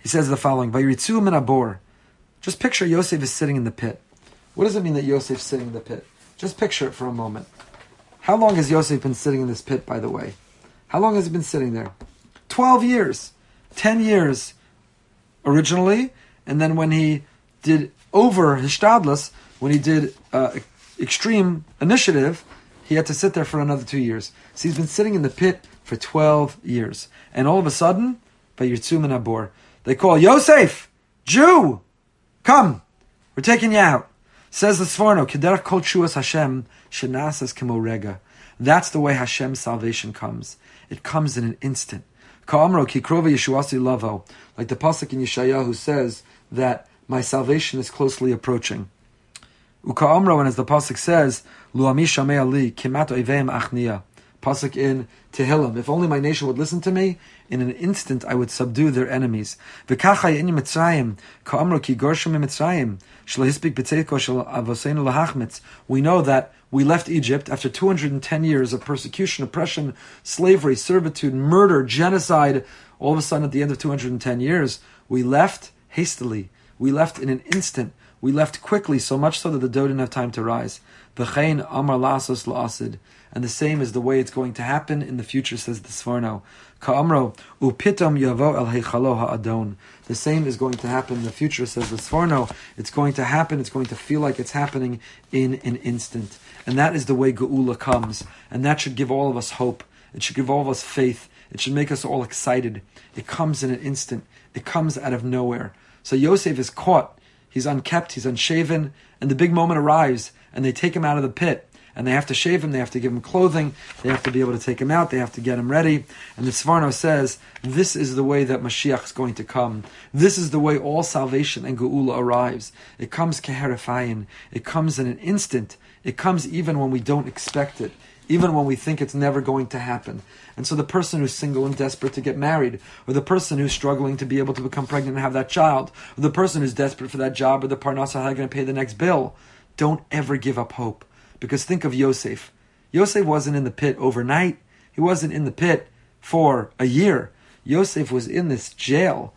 He says the following, Vayiritzu min abor. Just picture Yosef is sitting in the pit. What does it mean that Yosef's sitting in the pit? Just picture it for a moment. How long has Yosef been sitting in this pit, by the way? How long has he been sitting there? Twelve years. Ten years originally, and then when he did over Hishtadlus, when he did uh, extreme initiative, he had to sit there for another two years. So he's been sitting in the pit for twelve years. And all of a sudden, Vayirtzu min abor, they call, Yosef, Jew, come, we're taking you out. Says the Sforno, Kederach kol tshuas Hashem, shenasas kemo rega. That's the way Hashem's salvation comes. It comes in an instant. Ka'amro ki krova yeshuasi lavo. Like the pasuk in Yeshayahu says that my salvation is closely approaching. Uka'amro, and as the pasuk says, Lu'ami shamei ali, kimat oiveim achniya. Pasuk in Tehillim, if only my nation would listen to me, in an instant I would subdue their enemies. V'kachai in Mitzrayim, ka'amro ki gorshu Mitzrayim, shelo hispik b'tzeiko shel avoseinu lahachmitz. We know that we left Egypt after two hundred ten years of persecution, oppression, slavery, servitude, murder, genocide. All of a sudden, at the end of two hundred ten years, we left hastily. We left in an instant. We left quickly, so much so that the dough didn't have time to rise. V'chein amar lasos la'asid. And the same is the way it's going to happen in the future, says the Sforno. Ka'amro, upitom yavo el heichalo ha'adon. The same is going to happen in the future, says the Sforno. It's going to happen, it's going to feel like it's happening in an instant. And that is the way Geula comes. And that should give all of us hope. It should give all of us faith. It should make us all excited. It comes in an instant. It comes out of nowhere. So Yosef is caught. He's unkept, he's unshaven, and the big moment arrives, and they take him out of the pit. And they have to shave him, they have to give him clothing, they have to be able to take him out, they have to get him ready. And the Sforno says, this is the way that Mashiach is going to come. This is the way all salvation and Geula arrives. It comes keherifayim. It comes in an instant. It comes even when we don't expect it, even when we think it's never going to happen. And so the person who's single and desperate to get married, or the person who's struggling to be able to become pregnant and have that child, or the person who's desperate for that job, or the parnasa, how they're going to pay the next bill, don't ever give up hope. Because think of Yosef. Yosef wasn't in the pit overnight. He wasn't in the pit for a year. Yosef was in this jail,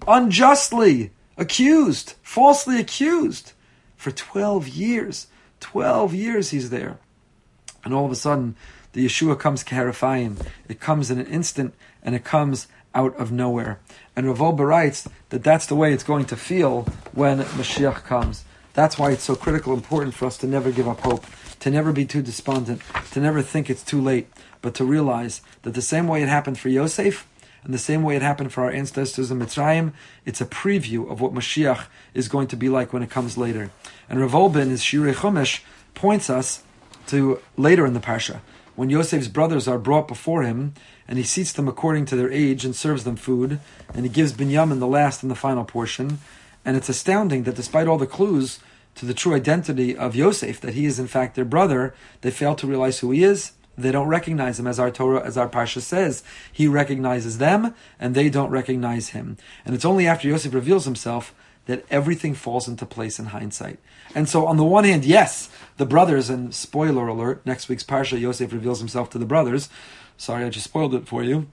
unjustly accused, falsely accused, for twelve years. twelve years he's there. And all of a sudden, the Yeshua comes keherifayim. It comes in an instant, and it comes out of nowhere. And Rav Wolbe writes that that's the way it's going to feel when Mashiach comes. That's why it's so critical, important for us to never give up hope, to never be too despondent, to never think it's too late, but to realize that the same way it happened for Yosef, and the same way it happened for our ancestors in Mitzrayim, it's a preview of what Mashiach is going to be like when it comes later. And Rav Wolbe in his Shirei Chumash points us to later in the Parsha, when Yosef's brothers are brought before him, and he seats them according to their age and serves them food, and he gives Binyamin the last and the final portion. And it's astounding that despite all the clues to the true identity of Yosef, that he is in fact their brother, they fail to realize who he is. They don't recognize him, as our Torah, as our Parsha says. He recognizes them, and they don't recognize him. And it's only after Yosef reveals himself that everything falls into place in hindsight. And so on the one hand, yes, the brothers, and spoiler alert, next week's Parsha, Yosef reveals himself to the brothers. Sorry, I just spoiled it for you.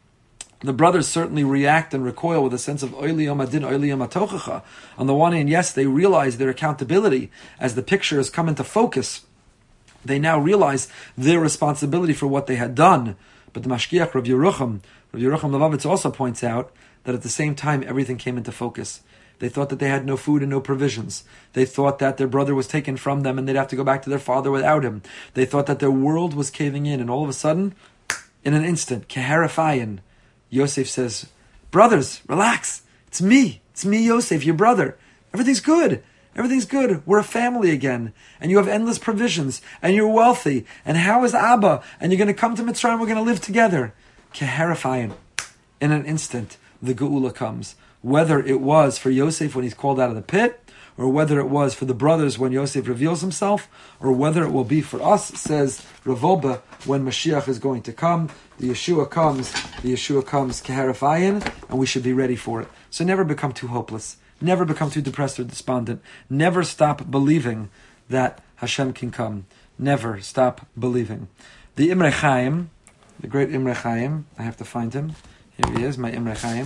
The brothers certainly react and recoil with a sense of oili yom adin, oili yom atochacha. On the one hand, yes, they realize their accountability as the picture has come into focus. They now realize their responsibility for what they had done. But the Mashgiach, Rav Yerucham, Rav Yerucham Levavitz also points out that at the same time, everything came into focus. They thought that they had no food and no provisions. They thought that their brother was taken from them and they'd have to go back to their father without him. They thought that their world was caving in, and all of a sudden, in an instant, keherifayim, Yosef says, brothers, relax. It's me. It's me, Yosef, your brother. Everything's good. Everything's good. We're a family again. And you have endless provisions. And you're wealthy. And how is Abba? And you're going to come to Mitzrayim. We're going to live together. Keherifayim. In an instant, the Geula comes. Whether it was for Yosef when he's called out of the pit, or whether it was for the brothers when Yosef reveals himself, or whether it will be for us, says Rav Wolbe, when Mashiach is going to come. The Yeshua comes, the Yeshua comes keherifayim, and we should be ready for it. So never become too hopeless. Never become too depressed or despondent. Never stop believing that Hashem can come. Never stop believing. The Imrei Chaim, the great Imrei Chaim, I have to find him. Here he is, my Imrei Chaim.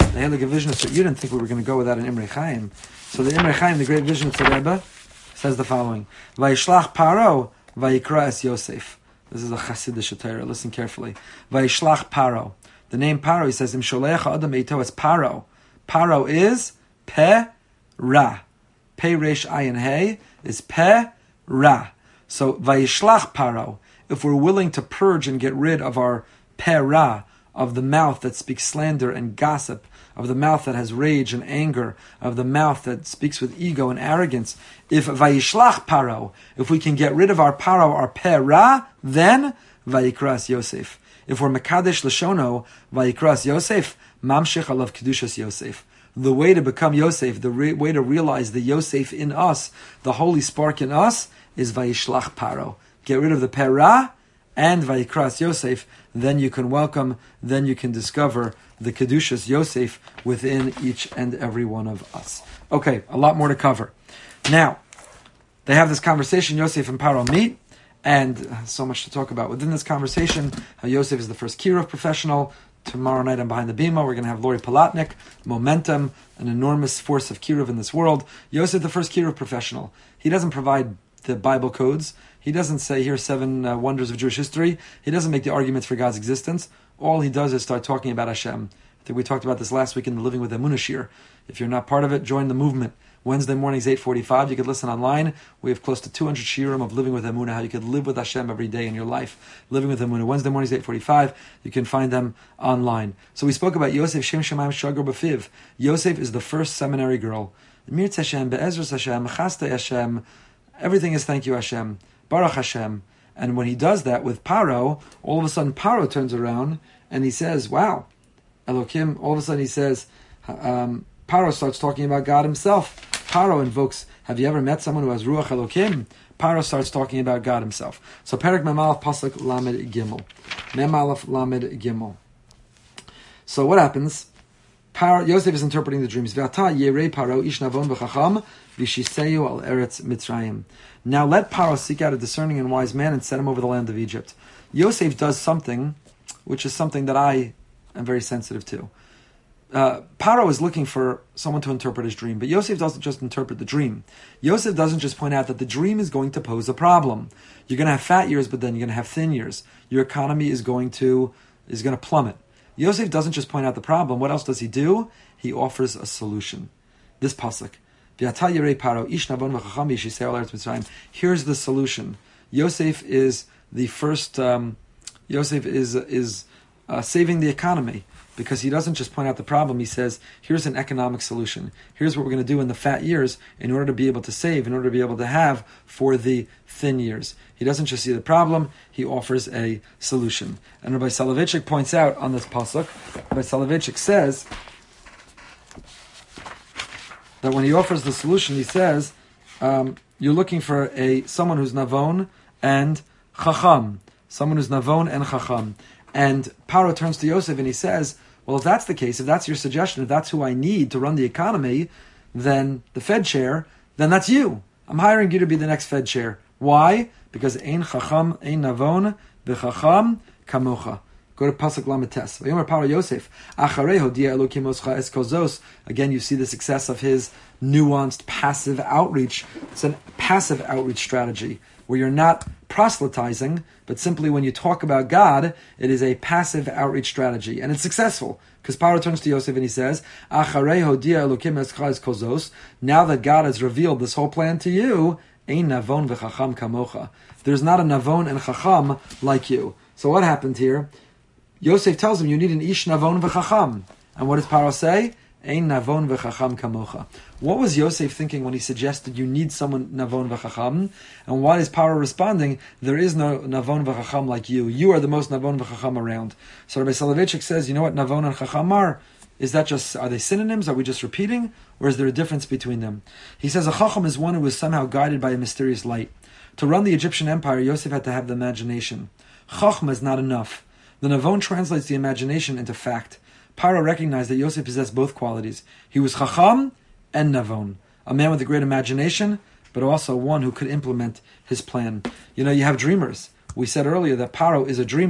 the Heilige Vishnitzer, you didn't think we were going to go without an Imrei Chaim. So the Imrei Chaim, the great Vishnitzer Rebbe, says the following: Vayishlach Paro, Vayikra es Yosef. This is a Chassidish Torah. Listen carefully. Vayishlach Paro. The name Paro, he says, Im Sholeach Adam Eito is Paro. Paro is Pe Ra. Pe Resh Ayin Hey is Pe Ra. So Vayishlach Paro. If we're willing to purge and get rid of our Pe Ra, of the mouth that speaks slander and gossip, of the mouth that has rage and anger, of the mouth that speaks with ego and arrogance. If Vayishlach Paro, if we can get rid of our Paro, our Pera, then Vayikras Yosef. If we're Mekadesh Lashono, Vayikras Yosef, Mamshech alav Kedushas Yosef. The way to become Yosef, the re- way to realize the Yosef in us, the holy spark in us, is Vayishlach Paro. Get rid of the Pera, and Vayikras Yosef, then you can welcome, then you can discover the Kedushas Yosef within each and every one of us. Okay, a lot more to cover. Now, they have this conversation, Yosef and Paro meet, and so much to talk about within this conversation. How Yosef is the first Kiruv professional. Tomorrow night I'm behind the Bima. We're going to have Lori Palatnik, Momentum, an enormous force of Kiruv in this world. Yosef, the first Kiruv professional. He doesn't provide the Bible codes. He doesn't say, here's seven uh, wonders of Jewish history. He doesn't make the arguments for God's existence. All he does is start talking about Hashem. I think we talked about this last week in the Living with Emunah Shir. If you're not part of it, join the movement. Wednesday mornings, eight forty-five. You could listen online. We have close to two hundred shirim of Living with Emunah, how you could live with Hashem every day in your life. Living with Emunah. Wednesday mornings, eight forty-five. You can find them online. So we spoke about Yosef, Shem Shemaim Shagar B'Fiv. Yosef is the first seminary girl. Mirtz Hashem, Be'ezras Hashem, Chaste Hashem. Everything is thank you Hashem. Baruch Hashem. And when he does that with Paro, all of a sudden Paro turns around and he says, wow, Elokim, all of a sudden he says, um, Paro starts talking about God himself. Paro invokes, have you ever met someone who has Ruach Elokim? Paro starts talking about God himself. So Perek Memalef Pasuk Lamed Gimel. Memalef Lamed Gimel. So what happens? Paro, Yosef is interpreting the dreams. V'ata yerei Paro ish navon v'chacham v'shiseyu al eretz Mitzrayim. Now let Paro seek out a discerning and wise man and set him over the land of Egypt. Yosef does something, which is something that I am very sensitive to. Uh, Paro is looking for someone to interpret his dream, but Yosef doesn't just interpret the dream. Yosef doesn't just point out that the dream is going to pose a problem. You're going to have fat years, but then you're going to have thin years. Your economy is going to is going to plummet. Yosef doesn't just point out the problem. What else does he do? He offers a solution. This pasuk. Here's the solution. Yosef is the first. Um, Yosef is is uh, saving the economy because he doesn't just point out the problem. He says, "Here's an economic solution. Here's what we're going to do in the fat years in order to be able to save, in order to be able to have for the thin years." He doesn't just see the problem; he offers a solution. And Rabbi Soloveitchik points out on this pasuk. Rabbi Soloveitchik says that when he offers the solution, he says, um, you're looking for a someone who's Navon and Chacham. Someone who's Navon and Chacham. And Paro turns to Yosef and he says, well, if that's the case, if that's your suggestion, if that's who I need to run the economy, then the Fed chair, then that's you. I'm hiring you to be the next Fed chair. Why? Because Ein Chacham, Ein Navon, V'Chacham, Kamocha. Go to Pasuk Lametes. Vayomer Paro Yosef. Acharei hodia Elokim oscha es kozos. Again, you see the success of his nuanced passive outreach. It's a passive outreach strategy where you're not proselytizing, but simply when you talk about God, it is a passive outreach strategy, and it's successful because Paro turns to Yosef and he says, "Acharei hodia Elokim oscha es kozos." Now that God has revealed this whole plan to you, ein navon v'chacham kamocha. There's not a navon and chacham like you. So what happened here? Yosef tells him, you need an ish navon v'chacham. And what does Paro say? Ein navon v'chacham kamocha. What was Yosef thinking when he suggested you need someone navon v'chacham? And why is Paro responding, there is no navon v'chacham like you. You are the most navon v'chacham around. So Rabbi Soloveitchik says, you know what navon and chacham are? Is that just, are they synonyms? Are we just repeating? Or is there a difference between them? He says a chacham is one who is somehow guided by a mysterious light. To run the Egyptian empire, Yosef had to have the imagination. Chachma is not enough. The Navon translates the imagination into fact. Paro recognized that Yosef possessed both qualities. He was Chacham and Navon, a man with a great imagination, but also one who could implement his plan. You know, you have dreamers. We said earlier that Paro is a dreamer,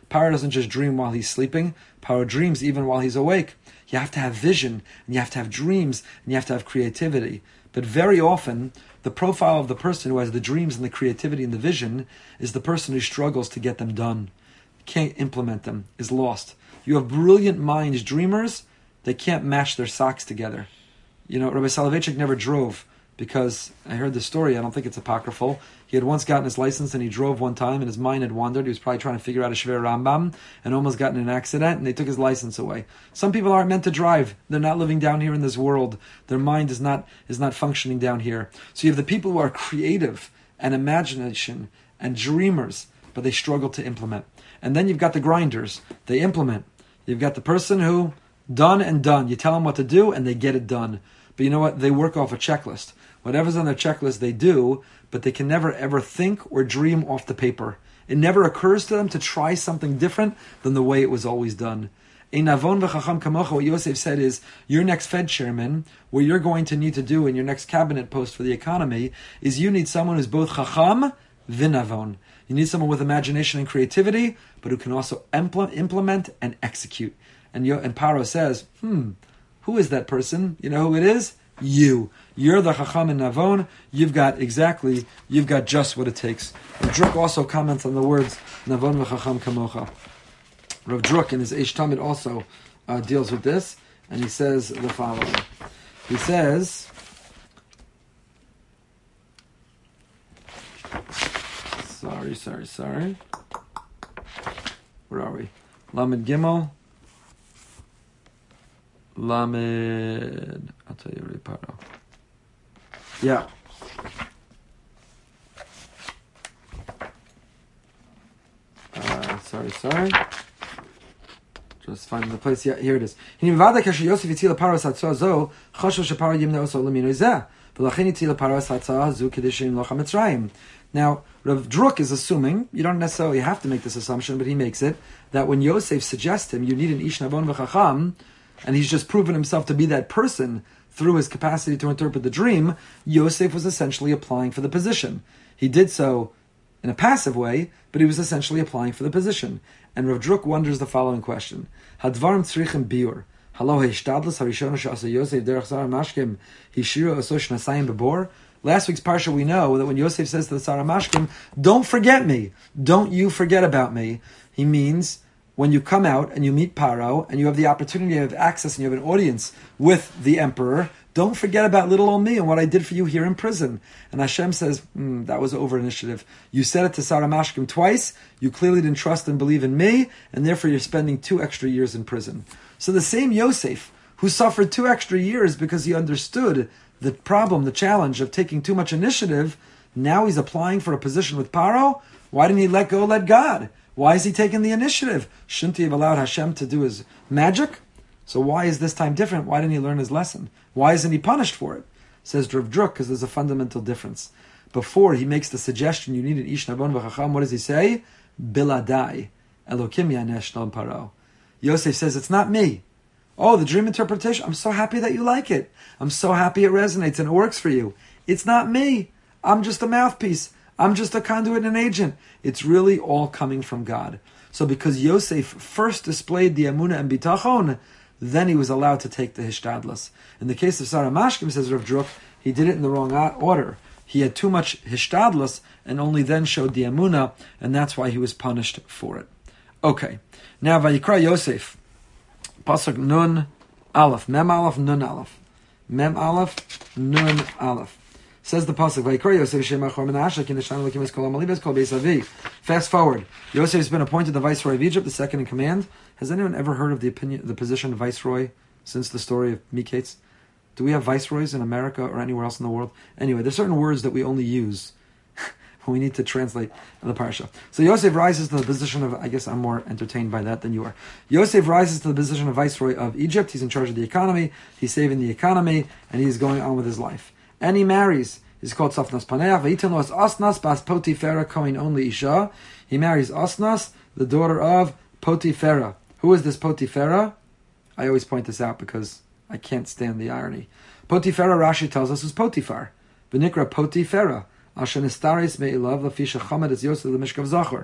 Paro doesn't just dream while he's sleeping. Paro dreams even while he's awake. You have to have vision, and you have to have dreams, and you have to have creativity. But very often, the profile of the person who has the dreams and the creativity and the vision is the person who struggles to get them done, can't implement them, is lost. You have brilliant minds, dreamers, they can't match their socks together. You know, Rabbi Soloveitchik never drove because, I heard the story, I don't think it's apocryphal. He had once gotten his license and he drove one time and his mind had wandered. He was probably trying to figure out a Shver Rambam and almost got in an accident and they took his license away. Some people aren't meant to drive. They're not living down here in this world. Their mind is not is not functioning down here. So you have the people who are creative and imagination and dreamers, but they struggle to implement. And then you've got the grinders. They implement. You've got the person who, done and done. You tell them what to do and they get it done. But you know what? They work off a checklist. Whatever's on their checklist, they do, but they can never ever think or dream off the paper. It never occurs to them to try something different than the way it was always done. Ein navon v'chacham kamocha, what Yosef said is, your next Fed chairman, what you're going to need to do in your next cabinet post for the economy, is you need someone who's both chacham v'navon. You need someone with imagination and creativity, but who can also impl- implement and execute. And, Yo- and Paro says, hmm, who is that person? You know who it is? You. You're the Chacham and Navon. You've got exactly, you've got just what it takes. Rav Druk also comments on the words Navon v'Chacham kamocha. Rav Druk in his Eish Tamid also uh, deals with this, and he says the following. He says, sorry, sorry, sorry. Where are we? Lamed Gimel. Lamed. I'll tell you, Riparo. Yeah. Uh, sorry, sorry. Just finding the place. Yeah, here it is. Now, Rav Druk is assuming, you don't necessarily have to make this assumption, but he makes it, that when Yosef suggests him, you need an Ish Navon v'Chacham, and he's just proven himself to be that person through his capacity to interpret the dream, Yosef was essentially applying for the position. He did so in a passive way, but he was essentially applying for the position. And Rav Druk wonders the following question. Hadvarim tzrichim biur. Halo heishtadlus harishona she'asa Yosef derech Sarah Mashkim hishiru asosh nasayim bebor. Last week's parsha we know that when Yosef says to the Sarah Mashkim, don't forget me, don't you forget about me, he means when you come out and you meet Paro and you have the opportunity to have access and you have an audience with the emperor, don't forget about little old me and what I did for you here in prison. And Hashem says, mm, that was over initiative. You said it to Sarah Mashkim twice, you clearly didn't trust and believe in me, and therefore you're spending two extra years in prison. So the same Yosef, who suffered two extra years because he understood the problem, the challenge of taking too much initiative, now he's applying for a position with Paro. Why didn't he let go, let God? Why is he taking the initiative? Shouldn't he have allowed Hashem to do his magic? So why is this time different? Why didn't he learn his lesson? Why isn't he punished for it? Says Rav Druk, because there's a fundamental difference. Before he makes the suggestion, you need an Ish Navon v'Chacham, what does he say? Biladai, Elokim yanesh no Paro. Yosef says, it's not me. Oh, the dream interpretation, I'm so happy that you like it. I'm so happy it resonates and it works for you. It's not me. I'm just a mouthpiece. I'm just a conduit and an agent. It's really all coming from God. So because Yosef first displayed the Amunah and Bitachon, then he was allowed to take the Hishtadlus. In the case of Sarah Mashkim, says Rav Druk, he did it in the wrong order. He had too much Hishtadlus and only then showed the Amunah, and that's why he was punished for it. Okay, now Vayikra Yosef. Pasuk Nun Aleph. Mem Aleph, Nun Aleph. Mem Aleph, Nun Aleph. Says the pasuk, Vayikra Yosef Shemachor Menashe Kineshan Elokim Es Kol Amalibes Kol Beis Avi. Fast forward. Yosef has been appointed the viceroy of Egypt, the second in command. Has anyone ever heard of the opinion, the position of viceroy since the story of Miketz? Do we have viceroys in America or anywhere else in the world? Anyway, there's certain words that we only use when we need to translate the parsha. So Yosef rises to the position of, I guess I'm more entertained by that than you are. Yosef rises to the position of viceroy of Egypt. He's in charge of the economy. He's saving the economy, and he's going on with his life. And he marries. He's called Safnas Paneach. V'yitin lo es Asnas bas Potifera Kohen only Isha. He marries Asnas, the daughter of Potifera. Who is this Potifera? I always point this out because I can't stand the irony. Potifera, Rashi tells us, is Potifar. V'nikra Potifera. Asher nistaris me'ilav lafisha chamad es Yosef l'mishkav zachor.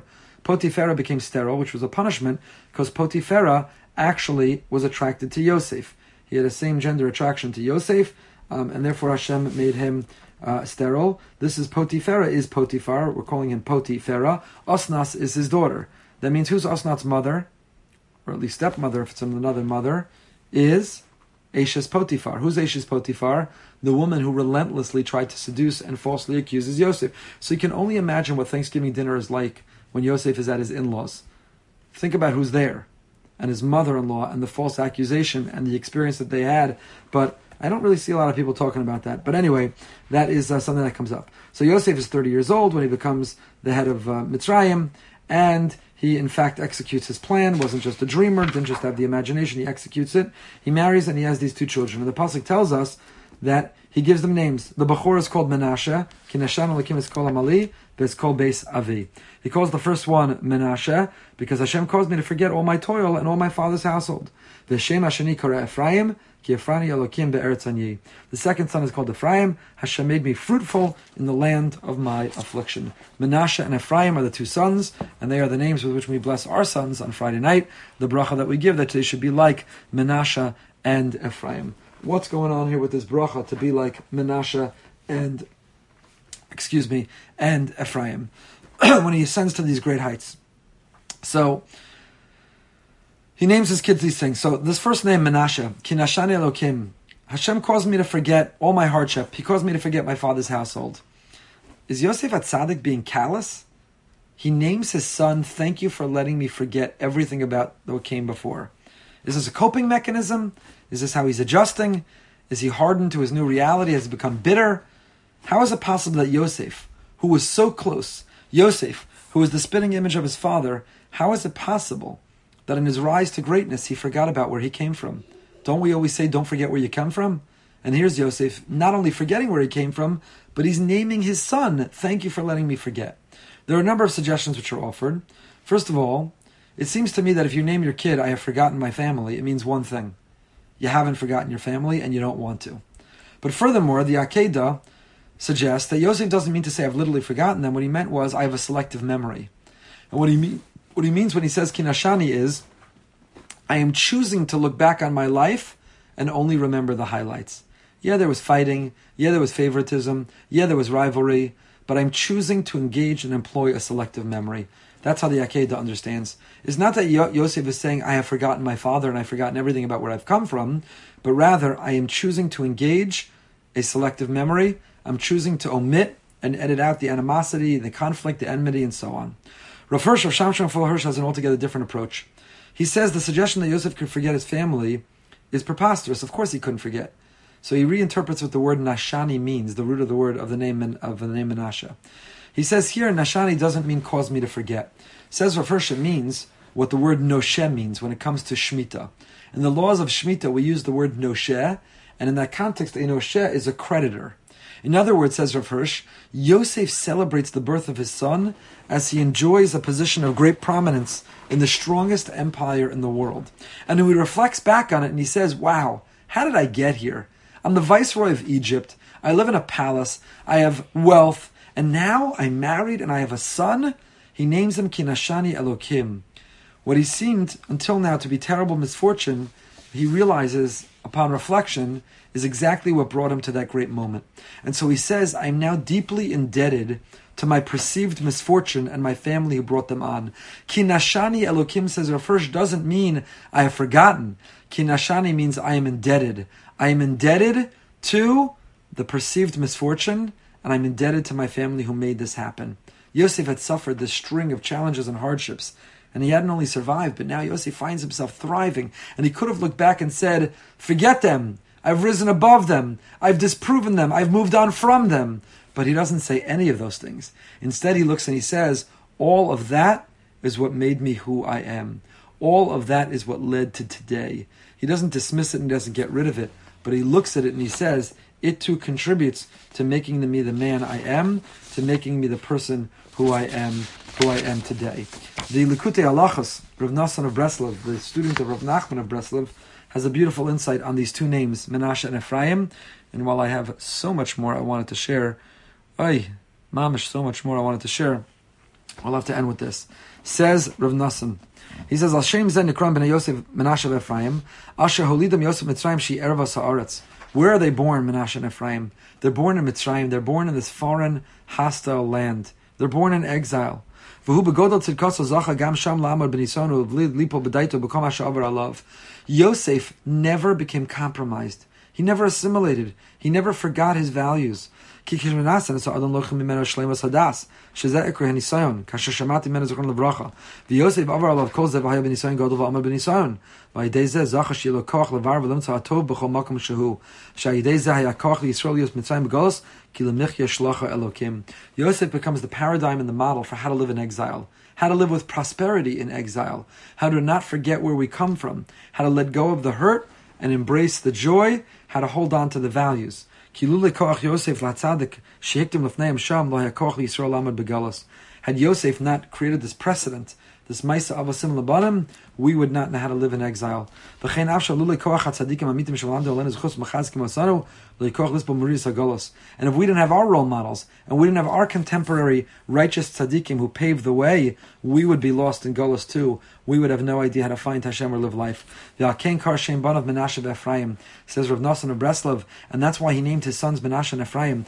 Potiphera became sterile, which was a punishment because Potiphera actually was attracted to Yosef. He had a same gender attraction to Yosef, um, and therefore Hashem made him uh, sterile. This is Potiphera is Potiphar. We're calling him Potiphera. Osnas is his daughter. That means who's Osnat's mother, or at least stepmother if it's another mother, is Eshes Potiphar. Who's Eshes Potiphar? The woman who relentlessly tried to seduce and falsely accuses Yosef. So you can only imagine what Thanksgiving dinner is like when Yosef is at his in-laws. Think about who's there, and his mother-in-law, and the false accusation, and the experience that they had. But I don't really see a lot of people talking about that. But anyway, that is uh, something that comes up. So Yosef is thirty years old when he becomes the head of uh, Mitzrayim, and he in fact executes his plan. Wasn't just a dreamer, didn't just have the imagination, he executes it. He marries and he has these two children. And the Pasuk tells us that he gives them names. The Bechor is called Menashe, Kinashan Elokim is called Amali, but it's called Beis Avi. He calls the first one Menashe because Hashem caused me to forget all my toil and all my father's household. V'Shem Hashani Kara Ephraim, Ki Efrani Elokim Be'eretz Anyi. The second son is called Ephraim. Hashem made me fruitful in the land of my affliction. Menashe and Ephraim are the two sons, and they are the names with which we bless our sons on Friday night. The bracha that we give, that they should be like Menashe and Ephraim. What's going on here with this bracha to be like Menashe and, excuse me, and Ephraim when he ascends to these great heights? So he names his kids these things. So this first name, Menashe, Kinashani Elokim, Hashem caused me to forget all my hardship. He caused me to forget my father's household. Is Yosef HaTzadik being callous? He names his son, thank you for letting me forget everything about what came before. Is this a coping mechanism? Is this how he's adjusting? Is he hardened to his new reality? Has he become bitter? How is it possible that Yosef, who was so close, Yosef, who was the spitting image of his father, how is it possible that in his rise to greatness he forgot about where he came from? Don't we always say, don't forget where you come from? And here's Yosef, not only forgetting where he came from, but he's naming his son, thank you for letting me forget. There are a number of suggestions which are offered. First of all, it seems to me that if you name your kid, I have forgotten my family, it means one thing. You haven't forgotten your family and you don't want to. But furthermore, the Akedah suggests that Yosef doesn't mean to say I've literally forgotten them. What he meant was I have a selective memory. And what he, mean, what he means when he says Kinashani is I am choosing to look back on my life and only remember the highlights. Yeah, there was fighting. Yeah, there was favoritism. Yeah, there was rivalry. But I'm choosing to engage and employ a selective memory. That's how the Akedah understands. It's not that Yosef is saying, I have forgotten my father and I've forgotten everything about where I've come from, but rather I am choosing to engage a selective memory. I'm choosing to omit and edit out the animosity, the conflict, the enmity, and so on. Rav Hirsch, Rav Shamshon Fuller Hirsch has an altogether different approach. He says the suggestion that Yosef could forget his family is preposterous. Of course he couldn't forget. So he reinterprets what the word Nashani means, the root of the word of the name of the name Menashe. He says here, Nashani doesn't mean cause me to forget. Says Rav Hirsch, it means what the word Noshe means when it comes to Shemitah. In the laws of Shemitah, we use the word Noshe, and in that context, a Noshe is a creditor. In other words, says Rav Hirsch, Yosef celebrates the birth of his son as he enjoys a position of great prominence in the strongest empire in the world. And then he reflects back on it and he says, wow, how did I get here? I'm the viceroy of Egypt. I live in a palace. I have wealth. And now I'm married and I have a son. He names him Kinashani Elokim. What he seemed until now to be terrible misfortune, he realizes upon reflection is exactly what brought him to that great moment. And so he says, I'm now deeply indebted to my perceived misfortune and my family who brought them on. Kinashani Elokim, says Rav Hirsch, doesn't mean I have forgotten. Kinashani means I am indebted. I am indebted to the perceived misfortune, and I'm indebted to my family who made this happen. Yosef had suffered this string of challenges and hardships, and he hadn't only survived, but now Yosef finds himself thriving, and he could have looked back and said, forget them, I've risen above them, I've disproven them, I've moved on from them. But he doesn't say any of those things. Instead, he looks and he says, all of that is what made me who I am. All of that is what led to today. He doesn't dismiss it and doesn't get rid of it, but he looks at it and he says, it too contributes to making me the man I am, to making me the person who I am, who I am today. The Likutei Halachos, Rav Nassan of Breslov, the student of Rav Nachman of Breslov, has a beautiful insight on these two names, Menashe and Ephraim. And while I have so much more I wanted to share, Oy, mamish, so much more I wanted to share, We'll have to end with this. Says Rav Nassim. He says, Al Shem Zen Nikram B'nai Yosef Menashe Ephraim, Asher Holidam Yosef Mitzrayim Shi Ervas Haaretz. Where are they born, Menashe and Ephraim? They're born in Mitzrayim. They're born in this foreign, hostile land. They're born in exile. Yosef never became compromised. He never assimilated. He never forgot his values. He never Yosef becomes the paradigm and the model for how to live in exile, how to live with prosperity in exile, how to not forget where we come from, how to let go of the hurt and embrace the joy, how to hold on to the values. Had Yosef not created this precedent, this Maisa Avasim Labanim, we would not know how to live in exile. And if we didn't have our role models, and we didn't have our contemporary righteous tzaddikim who paved the way, we would be lost in Golos too. We would have no idea how to find Hashem or live life. Says Rav Nosson of Breslov, and that's why he named his sons Menashe and Ephraim.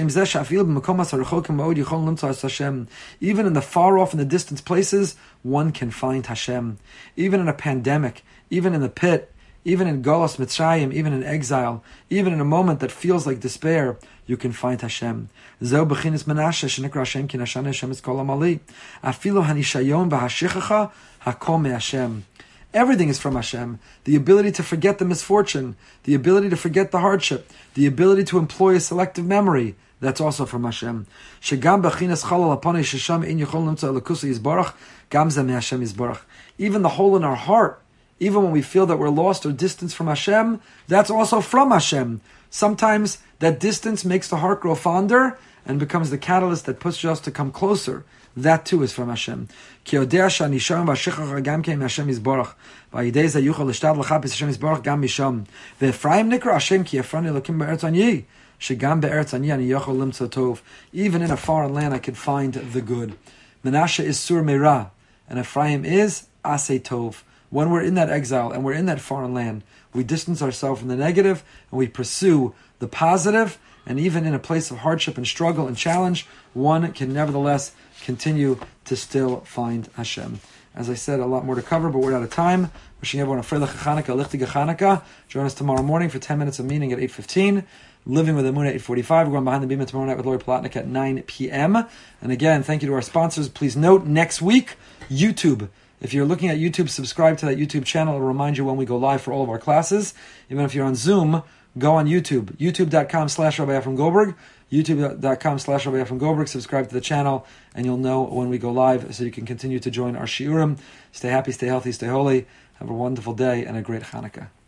Even in the far off, in the distant places, one can find Hashem. Even in a pandemic, even in the pit, even in Golos Mitzrayim, even in exile, even in a moment that feels like despair, you can find Hashem. Zeu b'chinas Menashe shenikra Hashem ki nashane Hashem es kol amali. Afilu hanishayon v'hashichacha hakol me'Hashem. Everything is from Hashem. The ability to forget the misfortune, the ability to forget the hardship, the ability to employ a selective memory, that's also from Hashem. Shegam b'chinas chalal apanei shesham ein yachol nimtza elakusa yizbarach, gam zeh me'Hashem yizbarach. Even the hole in our heart, even when we feel that we're lost or distanced from Hashem, that's also from Hashem. Sometimes that distance makes the heart grow fonder and becomes the catalyst that pushes us to come closer. That too is from Hashem. Ki yodea sha'nisharim v'ashichacha gam kein Hashem yizbarach. V'yidei zeh yuchal l'shtad l'chapis Hashem yizbarach gam misham. V'Ephraim nikra Hashem ki Efrani Elokim b'eretz anyi. Shegam b'eretz anyi ani yochal limtza tov. Even in a foreign land I can find the good. Menashe is sur meira, and Ephraim is aseh tov. When we're in that exile and we're in that foreign land, we distance ourselves from the negative and we pursue the positive, and even in a place of hardship and struggle and challenge, one can nevertheless continue to still find Hashem. As I said, a lot more to cover, but we're out of time. Wishing everyone a Freilich Chanukah, Lichtige Chanukah. Join us tomorrow morning for ten minutes of meeting at eight fifteen. Living with the Moon at eight forty-five. We're going behind the beam tomorrow night with Lori Plotnick at nine p.m. And again, thank you to our sponsors. Please note, next week, YouTube. If you're looking at YouTube, subscribe to that YouTube channel. It'll remind you when we go live for all of our classes. Even if you're on Zoom, go on YouTube. YouTube.com slash Rabbi Efrem Goldberg. YouTube.com slash Rabbi Efrem Goldberg. Subscribe to the channel, and you'll know when we go live so you can continue to join our shiurim. Stay happy, stay healthy, stay holy. Have a wonderful day and a great Hanukkah.